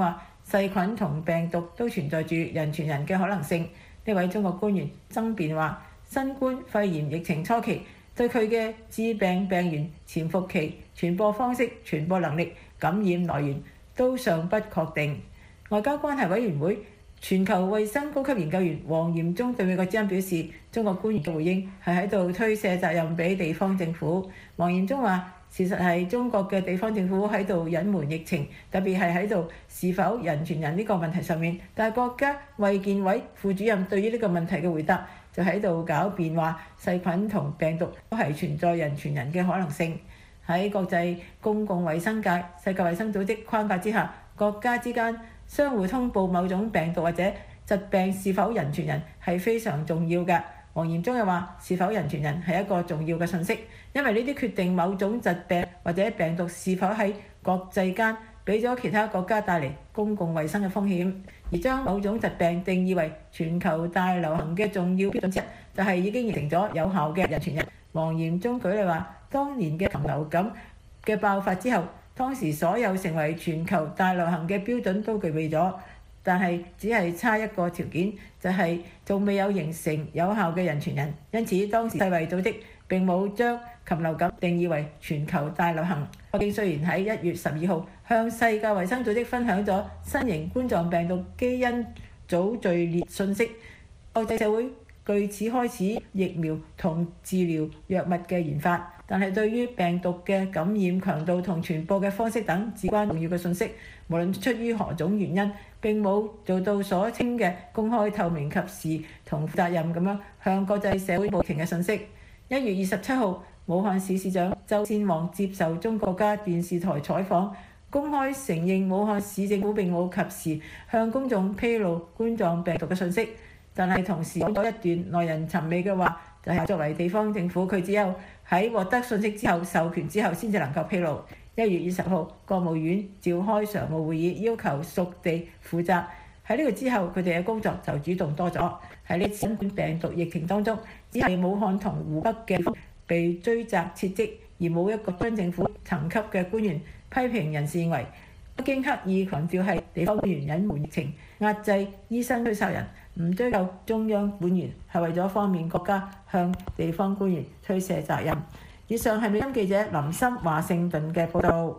細菌同病毒都存在住人傳人嘅可能性。呢位中國官員爭辯話，新冠肺炎疫情初期對佢嘅致病病原、潛伏期、傳播方式、傳播能力、感染來源都尚不確定。外交關係委員會全球衛生高級研究員黃炎忠對美國之音表示，中國官員嘅回應係喺度推卸責任俾地方政府。黃炎忠話，事實係中國嘅地方政府喺度隱瞞疫情，特別係喺度是否人傳人呢個問題上面。但係國家衛健委副主任對於呢個問題嘅回答就喺度狡辯話，細菌同病毒都係存在人傳人嘅可能性。喺國際公共衛生界、世界衛生組織框架之下，國家之間相互通報某種病毒或者疾病是否人傳人係非常重要嘅。黃炎忠又話，是否人傳人係一個重要嘅信息，因為呢啲決定某種疾病或者病毒是否喺國際間俾咗其他國家帶嚟公共衛生嘅風險。而將某種疾病定義為全球大流行嘅重要標準之一，就係已經形成咗有效嘅人傳人。黃炎忠舉例話，當年嘅禽流感嘅爆發之後，當時所有成為全球大流行嘅標準都具備咗，但係只係差一個條件，就係仲未有形成有效嘅人傳人。因此當時世衛組織並冇將禽流感定義為全球大流行。北京雖然喺一月十二號向世界衛生組織分享咗新型冠狀病毒基因組序列信息，國際社會據此開始疫苗同治療藥物嘅研發，但係對於病毒嘅感染強度同傳播嘅方式等至關重要嘅信息，無論出於何種原因，並冇做到所稱嘅公開透明及時同負責任咁樣向國際社會報情嘅信息。一月二十七號，武漢市市長周先旺接受中國家電視台採訪，公開承認武漢市政府並冇及時向公眾披露冠狀病毒嘅信息，但係同時講咗一段耐人尋味嘅話，就係作為地方政府，佢只有喺獲得信息之後授權之後先至能夠披露。一月二十號，國務院召開常務會議，要求屬地負責。喺呢個之後，佢哋嘅工作就主動多咗。喺呢次新冠病毒疫情當中，只係武漢同湖北嘅地方被追責撤職，而冇一個中政府層級嘅官員批評人士認為北京刻意強調係地方官員隱瞞疫情、壓制醫生推殺人，唔追究中央官員，係為咗方便國家向地方官員推卸責任。以上係美音記者林森華盛頓嘅報導。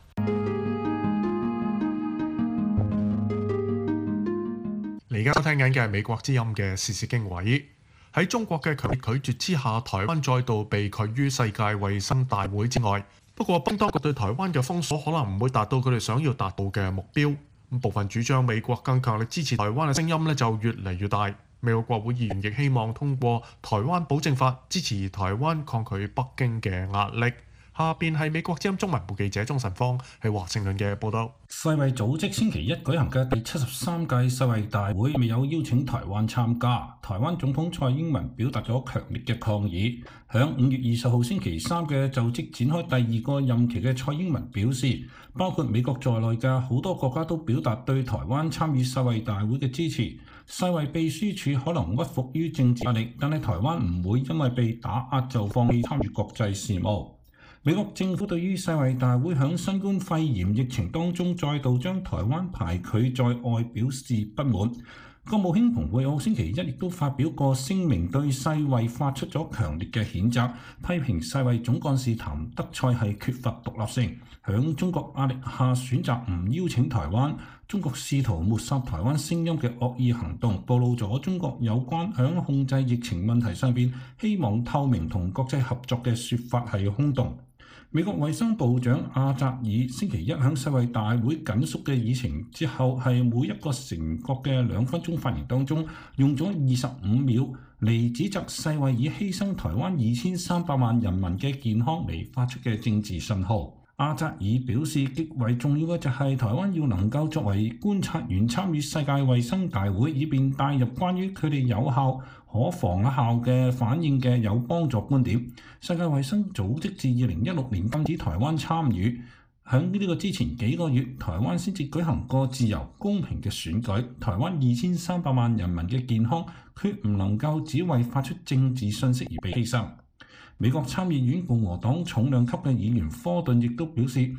你而家收聽緊嘅係美國之音嘅時事經緯。喺中國嘅強烈拒絕之下，台灣再度被拒於世界衛生大會之外。不過，當局對台灣嘅封鎖可能唔會達到佢哋想要達到嘅目標。部分主張美國更強力支持台灣嘅聲音咧就越嚟越大。美國國會議員亦希望通過台灣保證法支持台灣抗拒北京嘅壓力。下邊係美國之音中文部記者鍾晨芳喺華盛頓嘅報道。 世衛組織星期一舉行嘅第七十三屆世衛大會未有邀請台灣參加，台灣總統蔡英文表達咗強烈嘅抗議。響五月二十號星期三嘅就職展開第二個任期嘅蔡英文表示，包括美國在內嘅好多國家都表達對台灣參與世衛大會嘅支持。世衛秘書處可能屈服於政治壓力，但係台灣唔會因為被打壓就放棄參與國際事務。美國政府對於世衛大會響新冠肺炎疫情當中再度將台灣排拒在外表示不滿。國務卿蓬佩奧星期一亦都發表過聲明，對世衛發出咗強烈嘅譴責，批評世衛總幹事譚德塞係缺乏獨立性，響中國壓力下選擇唔邀請台灣。中國試圖抹殺台灣聲音嘅惡意行動，暴露咗中國有關響控制疫情問題上邊希望透明同國際合作嘅說法係空洞。美國衛生部長阿扎爾星期一喺世衛大會緊縮嘅議程之後，係每一個成國嘅兩分鐘發言當中，用咗二十五秒嚟指責世衛以犧牲台灣二千三百萬人民嘅健康嚟發出嘅政治信號。阿扎爾表示，極為重要嘅就係台灣要能夠作為觀察員參與世界衛生大會，以便帶入關於佢哋有效可防效嘅反應嘅有幫助觀點。世界衛生組織自二零一六年禁止台灣參與，喺呢個之前幾個月，台灣先至舉行過自由公平嘅選舉。台灣二千三百萬人民嘅健康，決唔能夠只為發出政治信息而被犧牲。美國參議院共和黨重量級嘅議員科頓亦都表示，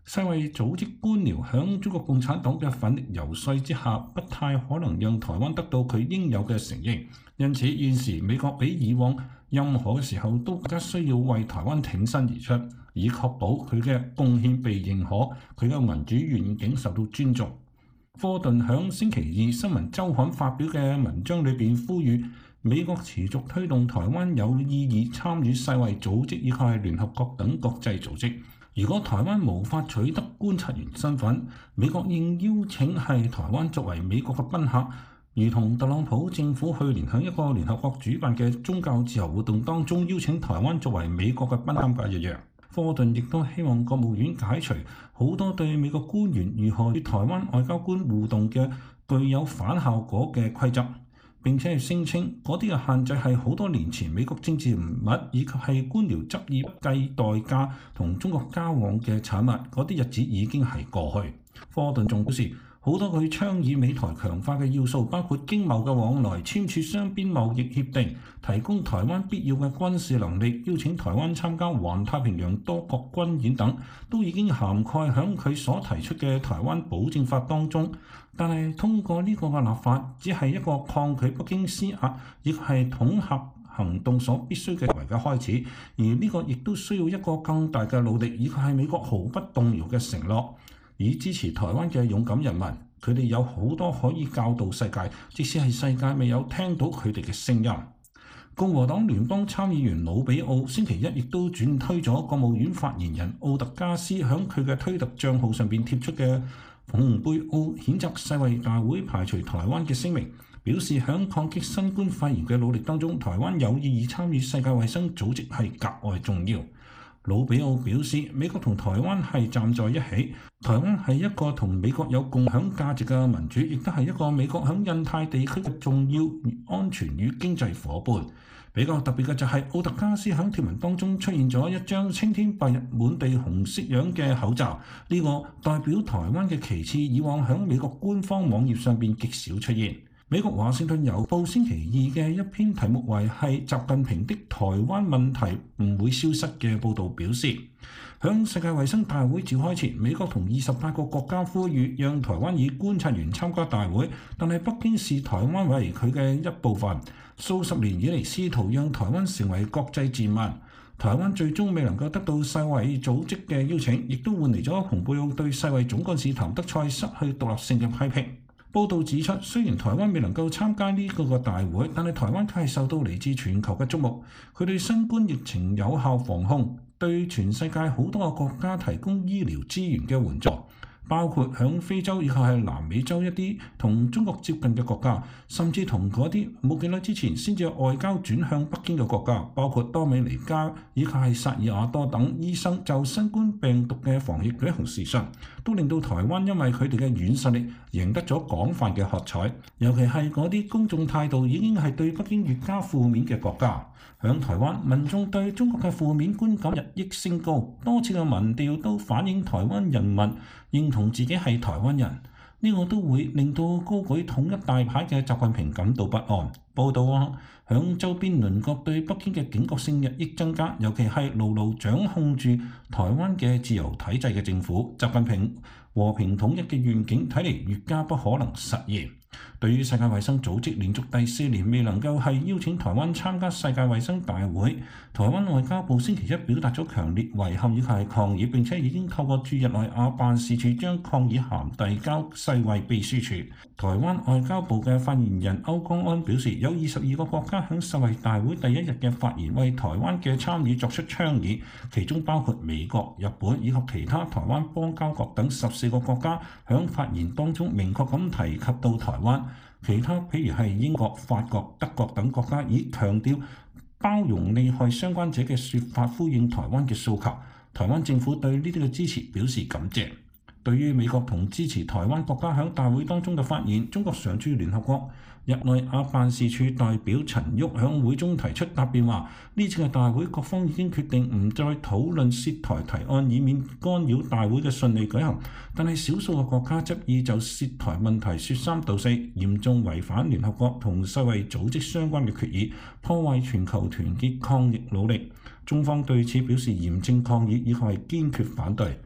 世衛組織官僚響中國共產黨嘅奮力游說之下，不太可能讓台灣得到佢應有嘅承認。因此現時美國比以往任何嘅時候都更加需要為台灣挺身而出，以確保佢嘅貢獻被認可，佢嘅民主願景受到尊重。科頓響星期二新聞週刊發表嘅文章裏邊呼籲美國持續推動台灣有意義參與世衛組織以及係聯合國等國際組織。如果台灣無法取得觀察員身份，美國應邀請係台灣作為美國嘅賓客，如同特朗普政府去年喺一個聯合國主辦嘅宗教自由活動當中邀請台灣作為美國嘅賓參加一樣。科頓亦都希望國務院解除好多對美國官員如何與台灣外交官互動嘅具有反效果嘅規則。並且係聲稱嗰啲嘅限制係好多年前美國政治人物以及係官僚執意不計代價同中國交往嘅產物，嗰啲日子已經係過去。科頓仲表示，好多佢倡議美台強化嘅要素，包括經貿嘅往來、簽署雙邊貿易協定、提供台灣必要嘅軍事能力、邀請台灣參加環太平洋多國軍演等，都已經涵蓋響佢所提出嘅台灣保證法當中。但係通過呢個嘅立法，只係一個抗拒北京施壓，亦係統合行動所必須嘅為嘅開始。而呢個亦都需要一個更大嘅努力，以及係美國毫不動搖嘅承諾，以支持台灣嘅勇敢人民。佢哋有好多可以教導世界，即使係世界未有聽到佢哋嘅聲音。共和黨聯邦參議員魯比奧星期一亦都轉推咗國務院發言人奧特加斯響佢嘅推特帳號上邊貼出嘅蓬佩奧譴責世衛大會排除台灣嘅聲明，表示響抗擊新冠肺炎嘅努力當中，台灣有意義參與世界衛生組織係格外重要。魯比奧表示，美國同台灣係站在一起，台灣係一個同美國有共享價值嘅民主，亦都係一個美國響印太地區嘅重要安全與經濟夥伴。比較特別嘅就係奧特加斯響貼文當中出現咗一張青天白日滿地紅色樣嘅口罩，呢、這個代表台灣嘅旗幟以往響美國官方網頁上邊極少出現。美國華盛頓郵報星期二嘅一篇題目為係習近平的台灣問題唔會消失嘅報導表示，響世界衛生大會召開前，美國同二十八個國家呼籲讓台灣以觀察員參加大會，但係北京視台灣為佢嘅一部分，數十年以嚟試圖讓台灣成為國際賤民。台灣最終未能夠得到世衛組織嘅邀請，亦都換嚟咗蓬佩奧對世衛總幹事譚德塞失去獨立性嘅批評。報道指出，雖然台灣未能夠參加呢個個大會，但係台灣卻係受到嚟自全球嘅矚目。佢對新冠疫情有效防控，對全世界好多個國家提供醫療資源嘅援助，包括響非洲以及係南美洲一啲同中國接近嘅國家，甚至同嗰啲冇幾耐之前先至有外交轉向北京嘅國家，包括多美尼加以及係薩爾瓦多等。醫生就新冠病毒嘅防疫舉行視訊，都令到台灣因為佢哋嘅軟實力贏得咗廣泛嘅喝彩，尤其係嗰啲公眾態度已經係對北京越加負面嘅國家。響台灣，民眾對中國嘅負面觀感日益升高，多次嘅民調都反映台灣人民認同自己係台灣人，呢個都會令到高舉統一大牌嘅習近平感到不安。報道話，響周邊鄰國對北京嘅警覺性日益增加，尤其係牢牢掌控住台灣嘅自由體制嘅政府，習近平和平統一嘅願景睇嚟越加不可能實現。對於世界衛生組織連續第四年未能夠係邀請台灣參加世界衛生大會，台灣外交部星期一表達咗強烈遺憾以及係抗議，並且已經透過駐日內瓦辦事處將抗議函遞交世衛秘書處。台灣外交部嘅發言人歐江安表示，有二十二個國家響世衛大會第一日嘅發言為台灣嘅參與作出倡議，其中包括美國、日本以及其他台灣邦交國等十四個國家響發言當中明確咁提及到台灣。其他譬如係英國、法國、德國等國家以強調包容利害相關者嘅說法呼應台灣嘅訴求。台灣政府對呢啲嘅支持表示感謝。對於美國同支持台灣國家喺大會當中嘅發言，中國常駐聯合國日內瓦辦事處代表陳旭喺會中提出答辯話：呢次嘅大會各方已經決定唔再討論涉台提案，以免干擾大會嘅順利舉行。但係少數嘅國家執意就涉台問題説三道四，嚴重違反聯合國同世衛組織相關嘅決議，破壞全球團結抗疫努力。中方對此表示嚴正抗議，以及係堅決反對。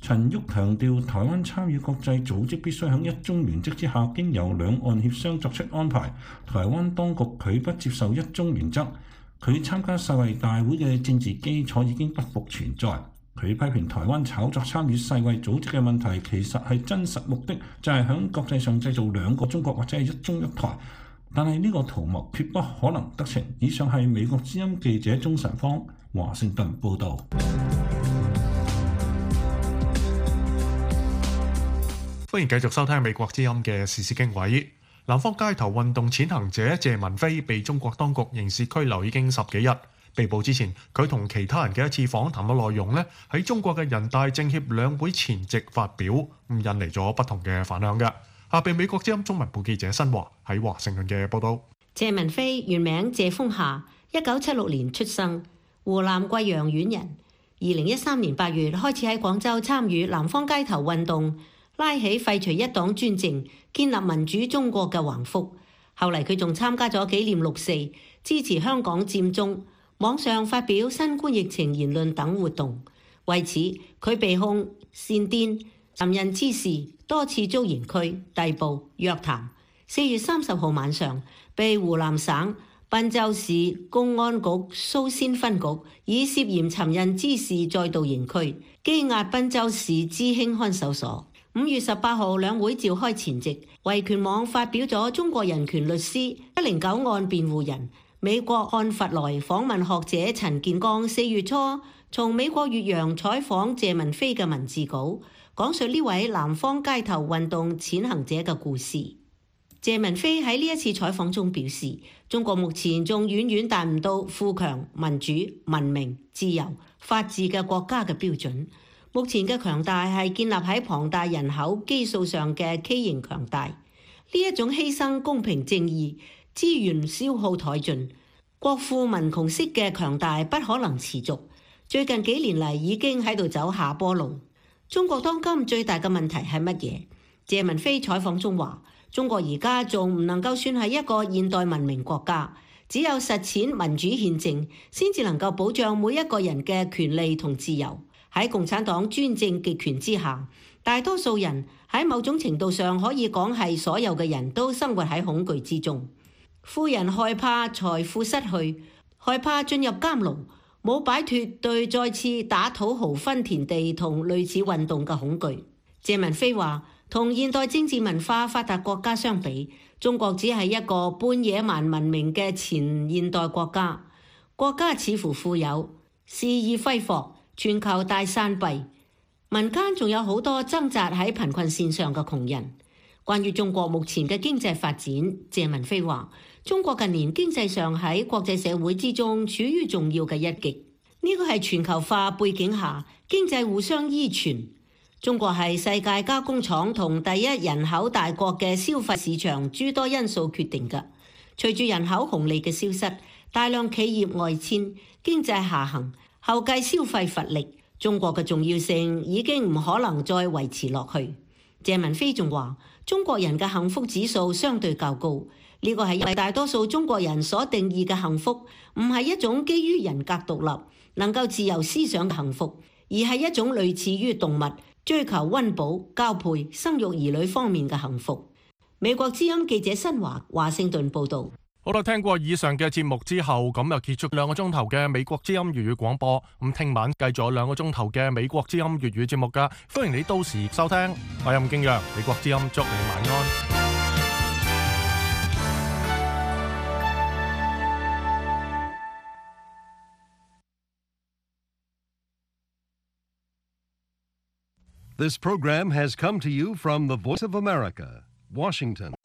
陳旭強調，台灣參與國際組織必須喺一中原則之下，經由兩岸協商作出安排。台灣當局拒不接受一中原則，佢參加世衛大會嘅政治基礎已經不復存在。佢批評台灣炒作參與世衛組織嘅問題，其實係真實目的就係喺國際上製造兩個中國或者係一中一台。但係呢個圖謀決不可能得逞。以上係美國之音記者鍾晨芳華盛頓報導。 歡迎繼續收聽美國之音嘅時事經緯。南方街頭運動踐行者謝文飛被中國當局刑事拘留已經十幾日。被捕之前，佢同其他人嘅一次訪談嘅內容呢，喺中國嘅人大政協兩會前夕發表，咁引嚟咗不同嘅反響嘅。下被美國之音中文部記者新華喺華盛頓嘅報道。 謝文飛原名謝峰夏，一九七六年出生，湖南貴陽縣人。二零一三年八月開始喺廣州參與南方街頭運動，拉起廢除一黨專政、建立民主中國嘅橫幅。後嚟佢仲參加咗紀念六四、支持香港佔中、網上發表新冠疫情言論等活動。為此，佢被控煽顛、尋釁滋事，多次遭刑拘、逮捕、約談。四月三十號晚上，被湖南省郴州市公安局蘇仙分局以涉嫌尋釁滋事再度刑拘，羈押郴州市知興看守所。五月十八號兩會召開前夕，維權網發表咗中國人權律師一零九案辯護人、美國漢弗萊訪問學者陳建剛四月初從美國越洋採訪謝文飛嘅文字稿，講述呢位南方街頭運動踐行者嘅故事。謝文飛喺呢一次採訪中表示，中國目前仲遠遠達唔到富強、民主、文明、自由、法治嘅國家嘅標準。目前嘅強大係建立喺龐大人口基數上嘅畸形強大。呢一種犧牲公平正義、資源消耗殆盡、國富民窮式嘅強大不可能持續。最近幾年嚟已經喺度走下坡路。中國當今最大嘅問題係乜嘢？謝文飛採訪中話：中國而家仲唔能夠算係一個現代文明國家，只有實踐民主憲政，先至能夠保障每一個人嘅權利同自由。喺共產黨專政極權之下，大多數人喺某種程度上可以講係所有嘅人都生活喺恐懼之中。富人害怕財富失去，害怕進入監牢，冇擺脫對再次打土豪分田地同類似運動嘅恐懼。謝文飛話：同現代政治文化發達國家相比，中國只係一個半野蠻文明嘅前現代國家。國家似乎富有，肆意揮霍，全球大散幣，民間仲有好多掙扎喺貧困線上嘅窮人。關於中國目前嘅經濟發展，謝文飛話：中國近年經濟上喺國際社會之中處於重要嘅一極，呢個係全球化背景下經濟互相依存。中國係世界加工廠同第一人口大國嘅消費市場諸多因素決定嘅。隨住人口紅利嘅消失，大量企業外遷，經濟下行，後繼消費乏力，中國嘅重要性已經唔可能再維持落去。謝文飛仲話：中國人嘅幸福指數相對較高，呢個係因為大多數中國人所定義嘅幸福，唔係一種基於人格獨立、能夠自由思想嘅幸福，而係一種類似於動物追求溫飽、交配、生育兒女方面嘅幸福。美國之音記者新華華盛頓報導。 好啦，聽過以上嘅節目之後，咁又結束兩個鐘頭嘅美國之音粵語廣播。咁聽晚繼續有兩個鐘頭嘅美國之音粵語節目㗎，歡迎你到時收聽。我係任敬陽，美國之音祝你晚安。 This program has come to you from the Voice of America, Washington.